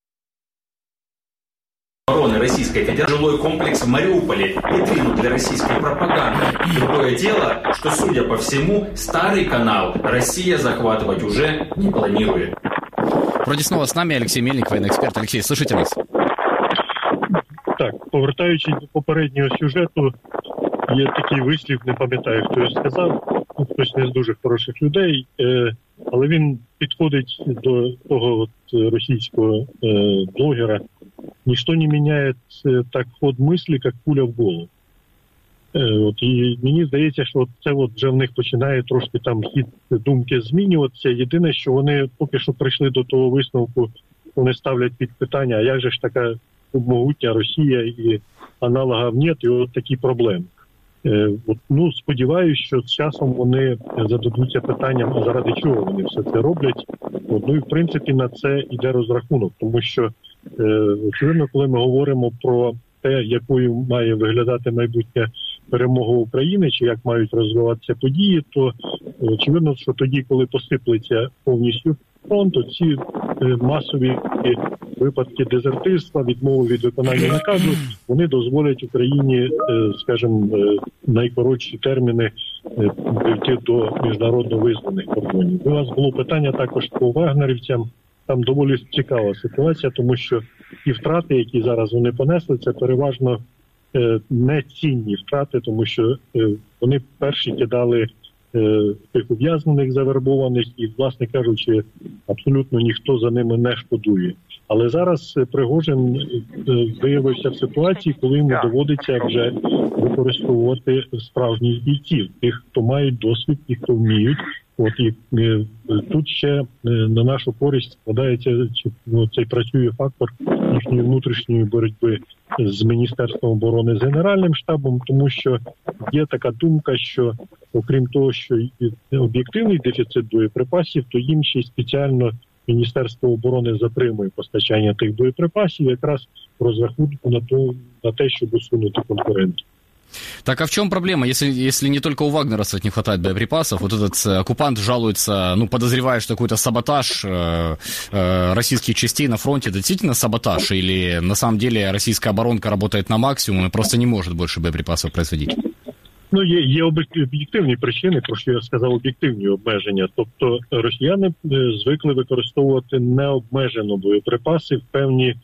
обороны Российской Федерации. Жилой комплекс в Мариуполе, витрину для российской пропаганды. Другое дело, что, судя по всему, старый канал Россия захватывать уже не планирует. Вроде снова з нами Олексій Мельник, воєнний експерт. Олексій, слышите нас? Так, повертаючись до попереднього сюжету, є такий вислів, не пам'ятаю, хто його сказав, хтось не з дуже хороших людей, але він підходить до того російського блогера. Ніхто не міняє так ход мислі, як пуля в голову. І мені здається, що це вже в них починає трошки там хід думки змінюватися. Єдине, що вони поки що прийшли до того висновку, вони ставлять під питання, а як же ж така могутня Росія і аналогів нет, і от такі проблеми. Сподіваюся, що з часом вони зададуться питанням, а заради чого вони все це роблять. І, в принципі, на це йде розрахунок, тому що, очевидно, коли ми говоримо про те, якою має виглядати майбутня перемога України, чи як мають розвиватися події, то очевидно, що тоді, коли посиплеться повністю фронт, то ці масові випадки дезертирства, відмови від виконання наказу, вони дозволять Україні, скажімо, найкоротші терміни дійти до міжнародно визнаних кордонів. У вас було питання також по вагнерівцям. Там доволі цікава ситуація, тому що ті втрати, які зараз вони понесли, це переважно нецінні втрати, тому що вони перші кидали тих ув'язнених, завербованих, і, власне кажучи, абсолютно ніхто за ними не шкодує. Але зараз Пригожин виявився в ситуації, коли йому доводиться вже використовувати справжніх бійців, тих, хто мають досвід, тих, хто вміють. І тут ще на нашу користь складається, цей працює фактор їхньої внутрішньої боротьби з Міністерством оборони, з Генеральним штабом, тому що є така думка, що окрім того, що об'єктивний дефіцит боєприпасів, то їм ще й спеціально Міністерство оборони затримує постачання тих боєприпасів якраз в розрахунку на те, щоб усунути конкурентів. Так а в чем проблема, если не только у вагнеровцев не хватает боеприпасов, вот этот оккупант жалуется, подозревая, что какой-то саботаж российских частей на фронте, это действительно саботаж, или на самом деле российская оборонка работает на максимум и просто не может больше боеприпасов производить? Є об'єктивні причини, про що я сказав, об'єктивні обмеження. Тобто росіяни звикли використовувати необмежено боєприпаси в певні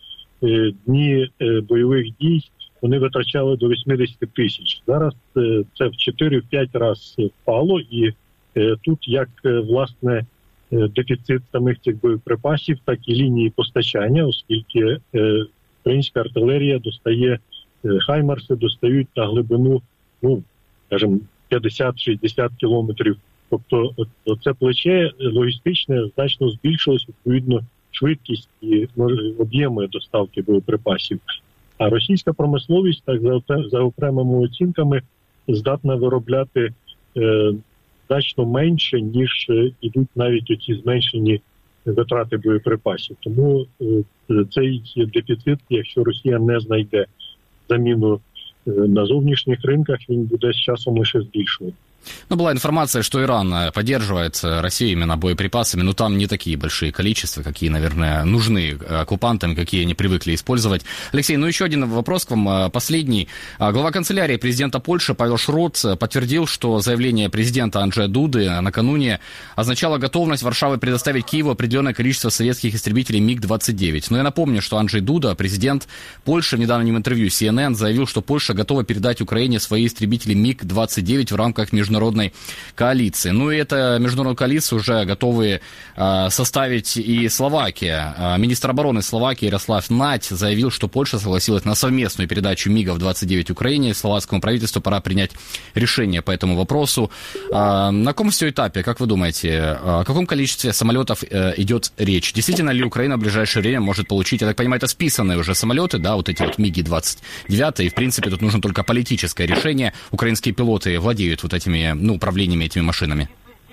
дні бойових дій. Вони витрачали до 80 тисяч. Зараз це в 4-5 разів впало, і тут як, власне, дефіцит самих цих боєприпасів, так і лінії постачання, оскільки українська артилерія достає, хаймарси достають на глибину, скажімо, 50-60 кілометрів. Тобто це плече логістичне значно збільшилось, відповідно, швидкість і об'єми доставки боєприпасів. А російська промисловість, так за окремими оцінками, здатна виробляти значно менше, ніж ідуть навіть оці зменшені витрати боєприпасів. Тому цей дефіцит, якщо Росія не знайде заміну на зовнішніх ринках, він буде з часом лише збільшувати. Была информация, что Иран поддерживает Россию именно боеприпасами, но там не такие большие количества, какие, наверное, нужны оккупантам, какие они привыкли использовать. Алексей, еще один вопрос к вам, последний. Глава канцелярии президента Польши Павел Шрот подтвердил, что заявление президента Анджея Дуды накануне означало готовность Варшавы предоставить Киеву определенное количество советских истребителей МиГ-29. Но я напомню, что Анджей Дуда, президент Польши, в недавнем интервью CNN заявил, что Польша готова передать Украине свои истребители МиГ-29 в рамках международных международной коалиции. Ну и эта международная коалиция уже готовы составить и Словакия. Министр обороны Словакии Ярослав Нать заявил, что Польша согласилась на совместную передачу МиГов-29 Украине. Словацкому правительству пора принять решение по этому вопросу. На каком все этапе, как вы думаете, о каком количестве самолетов идет речь? Действительно ли Украина в ближайшее время может получить, я так понимаю, это списанные уже самолеты, да, вот эти вот МиГи-29, и в принципе тут нужно только политическое решение. Украинские пилоты владеют вот этими, управлениями этими машинами.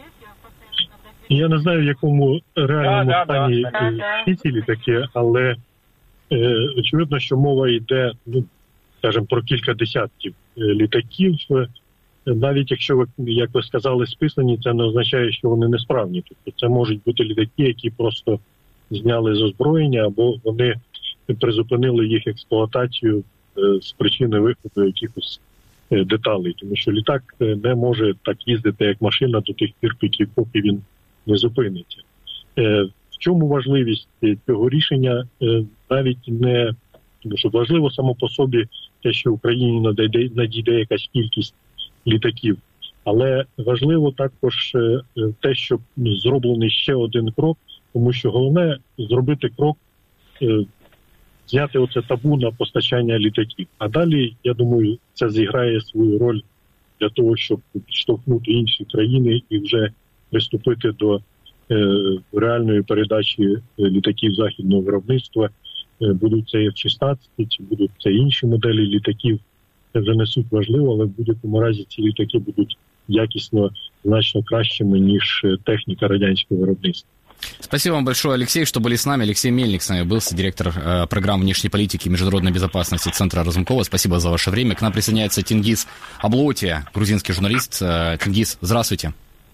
Я не знаю, в якому реальному стані всі ці літаки, але очевидно, що мова йде, скажімо, про кілька десятків літаків. Навіть якщо, як ви сказали, списані, це не означає, що вони несправні. Тобто це можуть бути літаки, які просто зняли з озброєння, або вони призупинили їх експлуатацію з причини виходу якихось деталей. Тому що літак не може так їздити, як машина, до тих пір, поки він не зупиниться. В чому важливість цього рішення? Навіть не, тому що важливо само по собі те, що Україні надійде якась кількість літаків, але важливо також те, щоб зроблений ще один крок, тому що головне зробити крок, зняти оце табу на постачання літаків. А далі, я думаю, це зіграє свою роль для того, щоб підштовхнути інші країни і вже приступити до реальної передачі літаків західного виробництва. Будуть це F-16, чи будуть це інші моделі літаків. Це вже не суть важливо, але в будь-якому разі ці літаки будуть якісно значно кращими, ніж техніка радянського виробництва. Спасибо вам большое, Алексей, что были с нами. Алексей Мельник с нами был, директор программы внешней политики и международной безопасности Центра Разумкова. Спасибо за ваше время. К нам присоединяется Тенгиз Аблотия, грузинский журналист. Тенгиз, здравствуйте.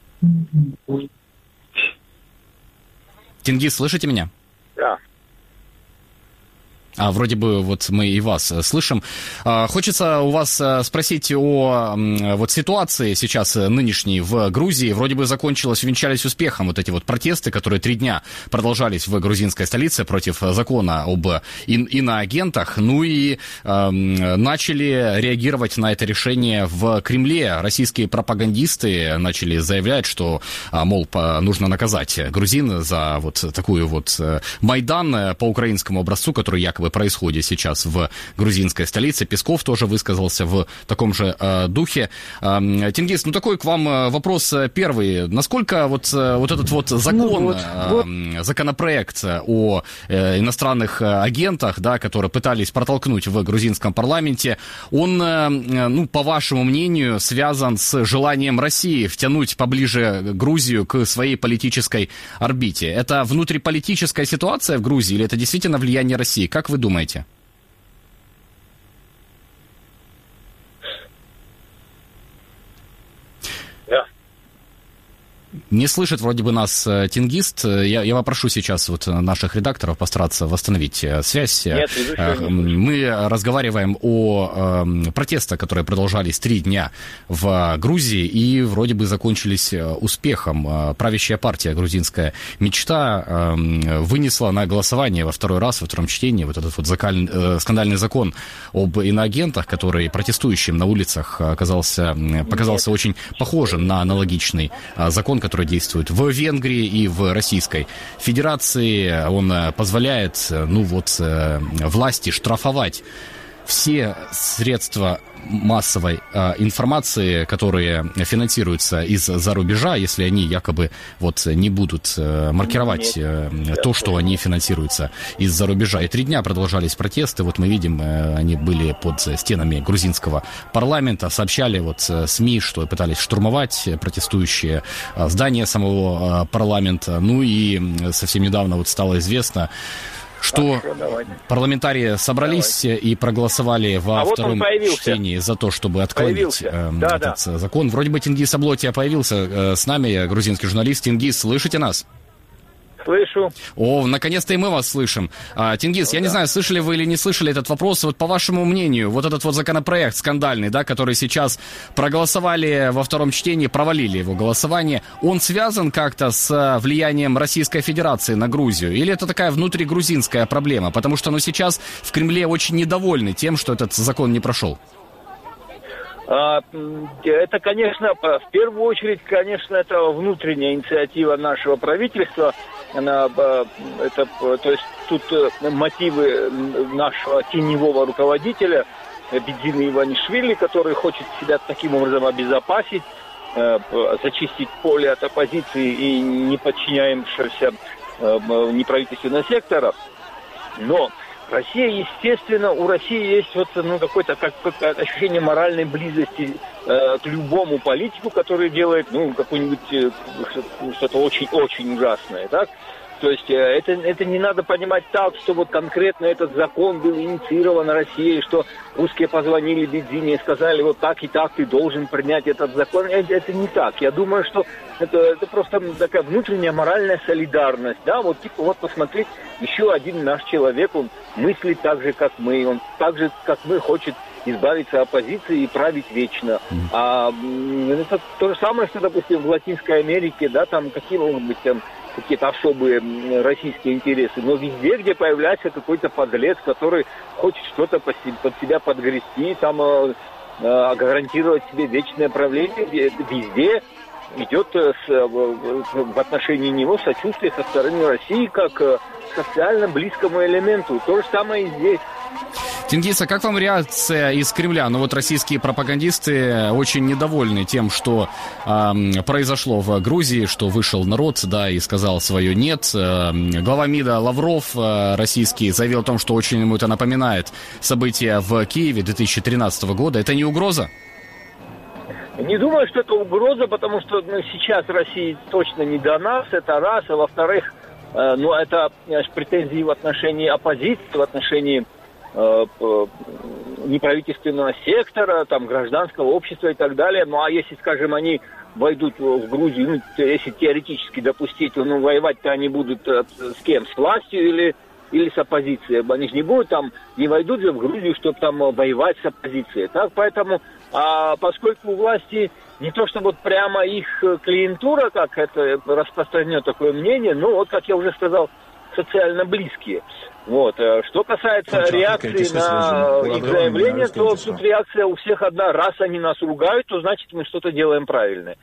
Тенгиз, слышите меня? Да. Вроде бы вот мы и вас слышим. Хочется у вас спросить о вот ситуации сейчас нынешней в Грузии. Вроде бы закончилось, увенчались успехом вот эти вот протесты, которые 3 дня продолжались в грузинской столице против закона об иноагентах. Ну и начали реагировать на это решение в Кремле. Российские пропагандисты начали заявлять, что, мол, нужно наказать грузин за вот такую вот Майдан по украинскому образцу, который якобы происходит сейчас в грузинской столице. Песков тоже высказался в таком же духе. Тенгиз, такой к вам вопрос первый. Насколько вот этот вот закон, законопроект о иностранных агентах, да, которые пытались протолкнуть в грузинском парламенте, он, по вашему мнению, связан с желанием России втянуть поближе Грузию к своей политической орбите? Это внутриполитическая ситуация в Грузии или это действительно влияние России? Как вы думаете? Не слышит вроде бы нас Тенгист. Я попрошу сейчас вот наших редакторов постараться восстановить связь. Нет, мы разговариваем о протестах, которые продолжались 3 дня в Грузии и вроде бы закончились успехом. Правящая партия «Грузинская мечта» вынесла на голосование во 2-й раз, во 2-м чтении вот этот вот скандальный закон об иноагентах, который протестующим на улицах показался очень похожим на аналогичный закон, который действует в Венгрии и в Российской Федерации. Он позволяет, власти штрафовать все средства массовой информации, которые финансируются из-за рубежа, если они якобы не будут маркировать то, что они финансируются из-за рубежа. И 3 дня продолжались протесты. Вот мы видим, они были под стенами грузинского парламента, сообщали СМИ, что пытались штурмовать протестующие здания самого парламента. Ну и совсем недавно стало известно, что парламентарии собрались и проголосовали во 2-м чтении за то, чтобы отклонить этот закон. Вроде бы Тенгиз Аблотия появился с нами, грузинский журналист. Тенгиз, слышите нас? Слышу. Наконец-то и мы вас слышим. Тенгиз, я не знаю, слышали вы или не слышали этот вопрос. Вот по вашему мнению, вот этот вот законопроект скандальный, да, который сейчас проголосовали во 2-м чтении, провалили его голосование, он связан как-то с влиянием Российской Федерации на Грузию? Или это такая внутригрузинская проблема? Потому что, сейчас в Кремле очень недовольны тем, что этот закон не прошел. Это, конечно, в первую очередь, конечно, это внутренняя инициатива нашего правительства. То есть тут мотивы нашего теневого руководителя Бедзины Иванишвили, который хочет себя таким образом обезопасить, зачистить поле от оппозиции и не подчиняемшегося неправительственного сектора. Но Россия, естественно, у России есть вот, какое-то ощущение моральной близости к любому политику, который делает какое-нибудь что-то очень-очень ужасное, так? То есть это не надо понимать так, что вот конкретно этот закон был инициирован Россией, что русские позвонили Бедзине и сказали, вот так и так ты должен принять этот закон. Это не так. Я думаю, что это просто такая внутренняя моральная солидарность. Да, вот типа вот посмотреть, еще один наш человек, он мыслит так же, как мы, он так же, как мы, хочет избавиться от оппозиции и править вечно. Это то же самое, что, допустим, в Латинской Америке, да, там какие могут быть там какие-то особые российские интересы, но везде, где появляется какой-то подлец, который хочет что-то под себя подгрести, там гарантировать себе вечное правление, везде идет в отношении него сочувствие со стороны России как к социально близкому элементу. То же самое и здесь. Тенгиз, а как вам реакция из Кремля? Ну вот российские пропагандисты очень недовольны тем, что произошло в Грузии, что вышел народ, да, и сказал свое «нет». Глава МИДа Лавров российский заявил о том, что очень ему это напоминает события в Киеве 2013 года. Это не угроза? Не думаю, что это угроза, потому что сейчас России точно не до нас, это раз. А во-вторых, это претензии в отношении оппозиции, в отношении неправительственного сектора, там, гражданского общества и так далее. Ну, а если, скажем, они войдут в Грузию, если теоретически допустить, воевать-то они будут с кем? С властью или с оппозицией? Они же не войдут же в Грузию, чтобы там воевать с оппозицией. Так, поэтому, поскольку у власти не то, что вот прямо их клиентура, как это распространено такое мнение, вот, как я уже сказал, социально близкие. Вот. Что касается реакции на их заявление, то тут реакция у всех одна. Раз они нас ругают, то значит мы что-то делаем правильно.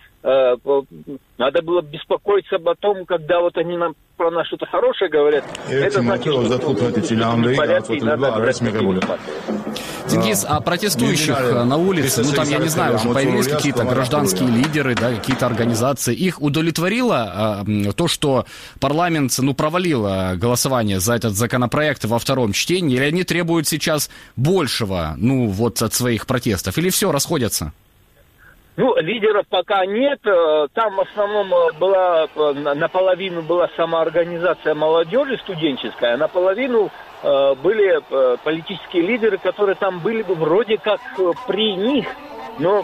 Надо было беспокоиться об том, когда вот они нам про нас что-то хорошее говорят. Это значит, что в порядке, и надо брать меры. Тенгиз, а протестующих на улице, там, я не знаю, уже появились какие-то гражданские лидеры, да, какие-то организации. Их удовлетворило то, что парламент, провалил голосование за этот законопроект во втором чтении, или они требуют сейчас большего, от своих протестов, или все, расходятся? Лидеров пока нет. Там в основном наполовину была самоорганизация молодежи студенческая, а наполовину были политические лидеры, которые там были бы вроде как при них, но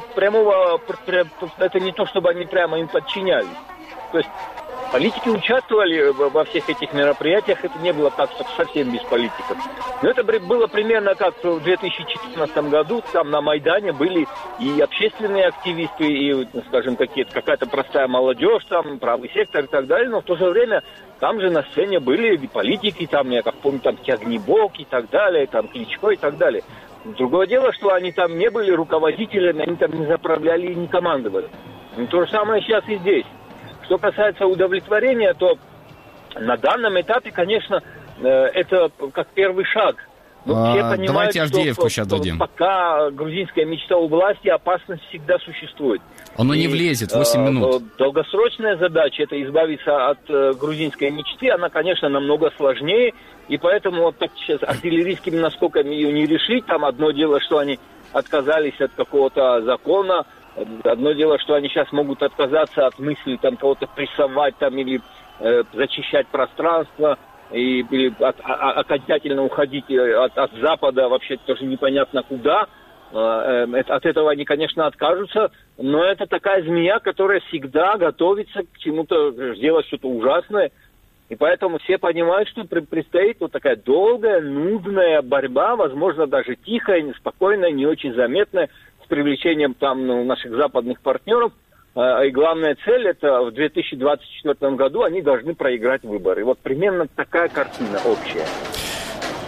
это не то, чтобы они прямо им подчинялись. То есть политики участвовали во всех этих мероприятиях, это не было так, что совсем без политиков. Но это было примерно как в 2014 году, там на Майдане были и общественные активисты, и, скажем, какая-то простая молодежь, там, правый сектор и так далее, но в то же время там же на сцене были и политики, там, я как помню, там Тягнебок и так далее, там Кличко и так далее. Другое дело, что они там не были руководителями, они там не заправляли и не командовали. То же самое сейчас и здесь. Что касается удовлетворения, то на данном этапе, конечно, это как первый шаг. Но все понимают, давайте Авдеевку сейчас дадим. Пока грузинская мечта у власти, опасность всегда существует. Оно не влезет, 8 минут. Долгосрочная задача, это избавиться от грузинской мечты, она, конечно, намного сложнее. И поэтому вот так сейчас артиллерийскими наскоками ее не решить. Там одно дело, что они отказались от какого-то закона. Одно дело, что они сейчас могут отказаться от мысли там кого-то прессовать там, или зачищать пространство, или окончательно уходить от Запада вообще тоже непонятно куда. От этого они, конечно, откажутся, но это такая змея, которая всегда готовится к чему-то, сделать что-то ужасное. И поэтому все понимают, что предстоит вот такая долгая, нудная борьба, возможно, даже тихая, неспокойная, не очень заметная, с привлечением там наших западных партнеров. И главная цель, это в 2024 году они должны проиграть выборы. Вот примерно такая картина общая.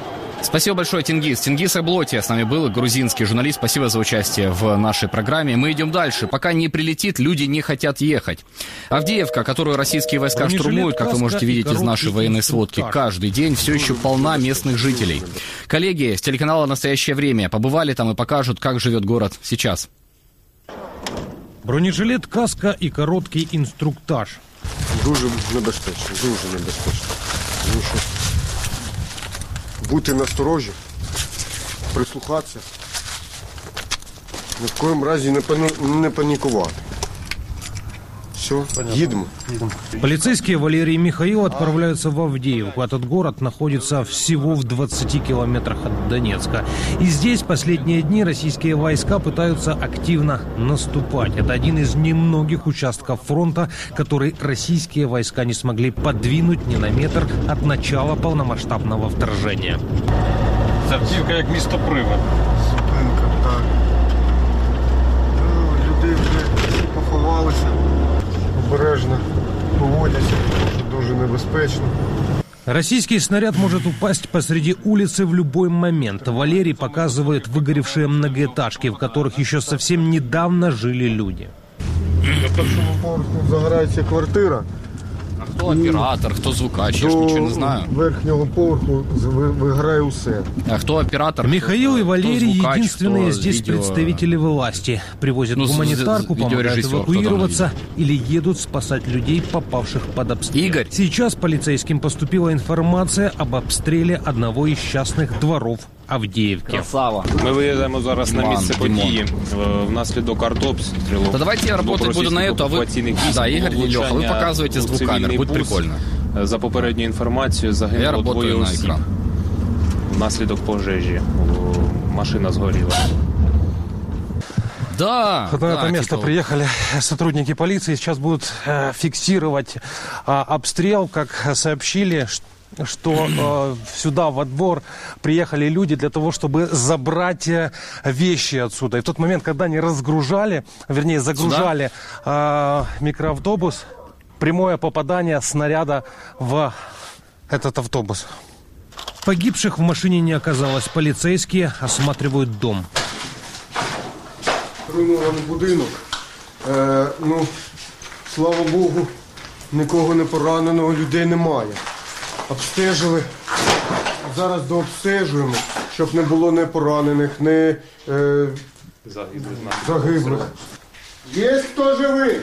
Спасибо большое, Тенгиз. Тенгиз Аблотия с нами был, грузинский журналист. Спасибо за участие в нашей программе. Мы идем дальше. Пока не прилетит, люди не хотят ехать. Авдеевка, которую российские войска штурмуют, как вы можете видеть из нашей военной сводки, каждый день все еще полна местных жителей. Коллеги с телеканала «Настоящее время» побывали там и покажут, как живет город сейчас. Бронежилет, каска і короткий інструктаж. Дуже небезпечно, дуже небезпечно. Тому що бути насторожі, прислухатися, ні в коєму разі не панікувати. Все, едем. Полицейские Валерий и Михаил отправляются в Авдеевку. Этот город находится всего в 20 километрах от Донецка. И здесь последние дни российские войска пытаются активно наступать. Это один из немногих участков фронта, который российские войска не смогли подвинуть ни на метр от начала полномасштабного вторжения. Авдіївка як місто привид. Зупинка, так. Люди вже поховалися. Обережно поводяться, дуже небезпечно. Российский снаряд может упасть посреди улицы в любой момент. Валерий показывает выгоревшие многоэтажки, в которых еще совсем недавно жили люди. На першому поверху загорається квартира. А хто оператор, хто звукач, я ж нічого не знаю. Верхнього поверху виграє усе. А кто оператор? Михаил и Валерий единственные здесь представители власти. Привозят гуманитарку, помогают эвакуироваться или едут спасать людей, попавших под обстрел. Игорь. Сейчас полицейским поступила информация об обстреле одного из частных дворов Авдіївки. Красава. Ми виїжджаємо зараз на місце події. Внаслідок артобстрілу. Да давайте я работать буду на эту, а вы... Да, Игорь и Леха, вы показываете с двух камер, будет прикольно. За попередньою інформацією загинуло двоє осіб. Внаслідок пожежі. Машина сгорела. Да. На это место приехали сотрудники полиции. Сейчас будут фиксировать обстрел, как сообщили, что сюда во двор приехали люди для того, чтобы забрать вещи отсюда. И в тот момент, когда они разгружали, вернее загружали микроавтобус, прямое попадание снаряда в этот автобус. Погибших в машине не оказалось. Полицейские осматривают дом. Руйнований будинок. Слава Богу, нікого не пораненого, людей немає. Обстежили. Зараз дообстежуємо, щоб не було не поранених, не загиблих. Є хто живий?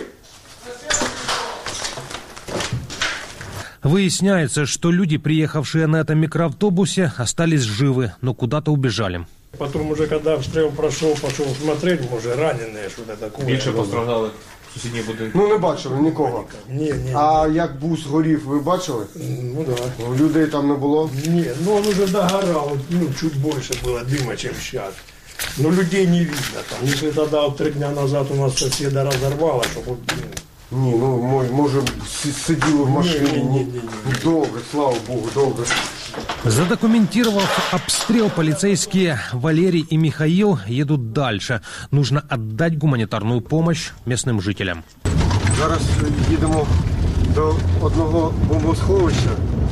Выясняется, что люди, приехавшие на этом микроавтобусе, остались живы, но куда-то убежали. Потом уже, когда обстрел прошел, пошел смотреть, может, раненые, что-то такое. Більше постраждали сусідні будинки? Ну, не бачили нікого. Ні. А як бус горів, ви бачили? Ну, да. Людей там не було? Ні, ну, он уже догорал, чуть больше было дыма, чем сейчас. Но людей не видно там. Если тогда вот 3 дня назад у нас соседа разорвало, чтобы... Ні, ну, може, сиділи в машині. Ні. Довго, слава Богу, довго. Задокументировав обстрел, полицейские Валерий и Михаил едут дальше. Нужно отдать гуманитарную помощь местным жителям. Зараз їдемо до одного бомбосховища.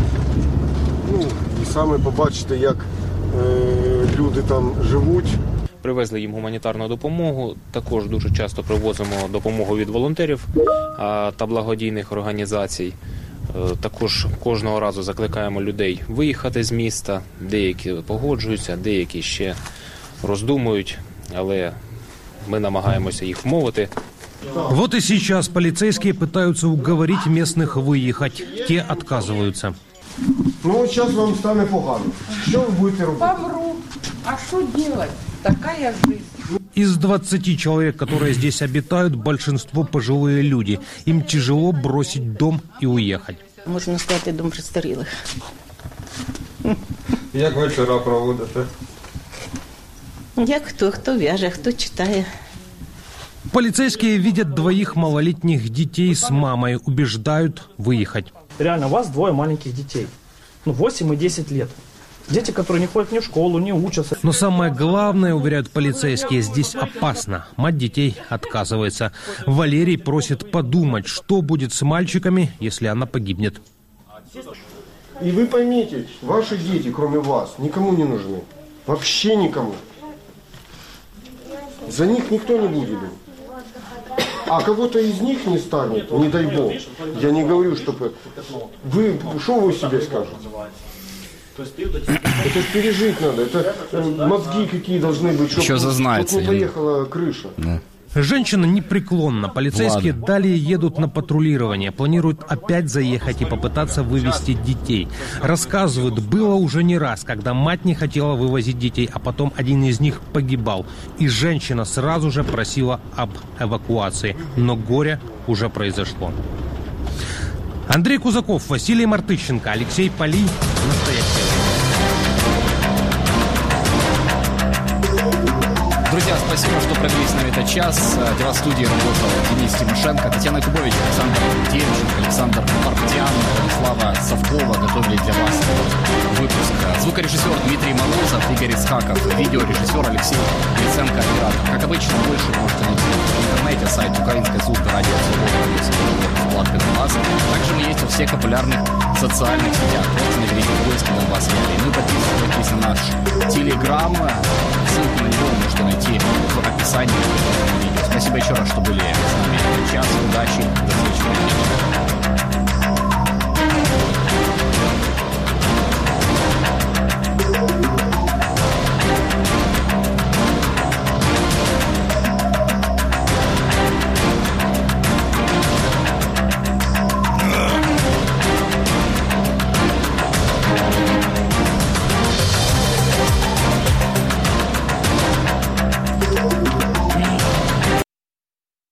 І саме побачите, як люди там живуть. Привезли їм гуманітарну допомогу. Також дуже часто привозимо допомогу від волонтерів та благодійних організацій. Також кожного разу закликаємо людей виїхати з міста. Деякі погоджуються, деякі ще роздумують, але ми намагаємося їх вмовити. Вот и сейчас полицейские пытаются уговорить местных выехать. Те отказываются. Ну, сейчас вам стане погано. Что вы будете робити? Помру. А что делать? Такая жизнь. Из 20 человек, которые здесь обитают, большинство пожилые люди. Им тяжело бросить дом и уехать. Можна сказати, дом престарілих. Як вечора проводите? Як хто в'яже, хто читає. Полицейские видят 2 малолетних детей с мамой, убеждают выехать. Реально, у вас 2 маленьких детей. 8 и 10 лет. Дети, которые не ходят ни в школу, не учатся. Но самое главное, уверяют полицейские, здесь опасно. Мать детей отказывается. Валерий просит подумать, что будет с мальчиками, если она погибнет. И вы поймите, ваши дети, кроме вас, никому не нужны. Вообще никому. За них никто не будет. А кого-то из них не станет, не дай бог. Я не говорю, чтобы... Что вы себе скажете? Это пережить надо. Это мозги какие должны быть, чтобы не поехала крыша. Да. Женщина непреклонна. Полицейские далее едут на патрулирование. Планируют опять заехать и попытаться вывести детей. Рассказывают, было уже не раз, когда мать не хотела вывозить детей, а потом один из них погибал. И женщина сразу же просила об эвакуации. Но горе уже произошло. Андрей Кузаков, Василий Мартыщенко, Алексей Полий. Настоящее. Друзья, спасибо, что провели с нами этот час. Для студии работал Денис Тимошенко, Татьяна Кубович, Александр Демченко, Александр Парктян, Владислава Совкова готовили для вас выпуск. Звукорежиссер Дмитрий Морозов, Игорь Исхаков, видеорежиссер Алексей Гриценко, оператор. Как обычно, больше можете найти в интернете, сайт Украинской службы радио «Свобода» вкладка «Донбасс». Также мы есть во всех популярных социальных сетях. Просто наберите поиск «Донбасс». Ну и подписывайтесь на наш Телеграм. Ссылку на него вы можете найти в описании этого видео. Спасибо еще раз, что были с нами. Час, удачи, до встречи.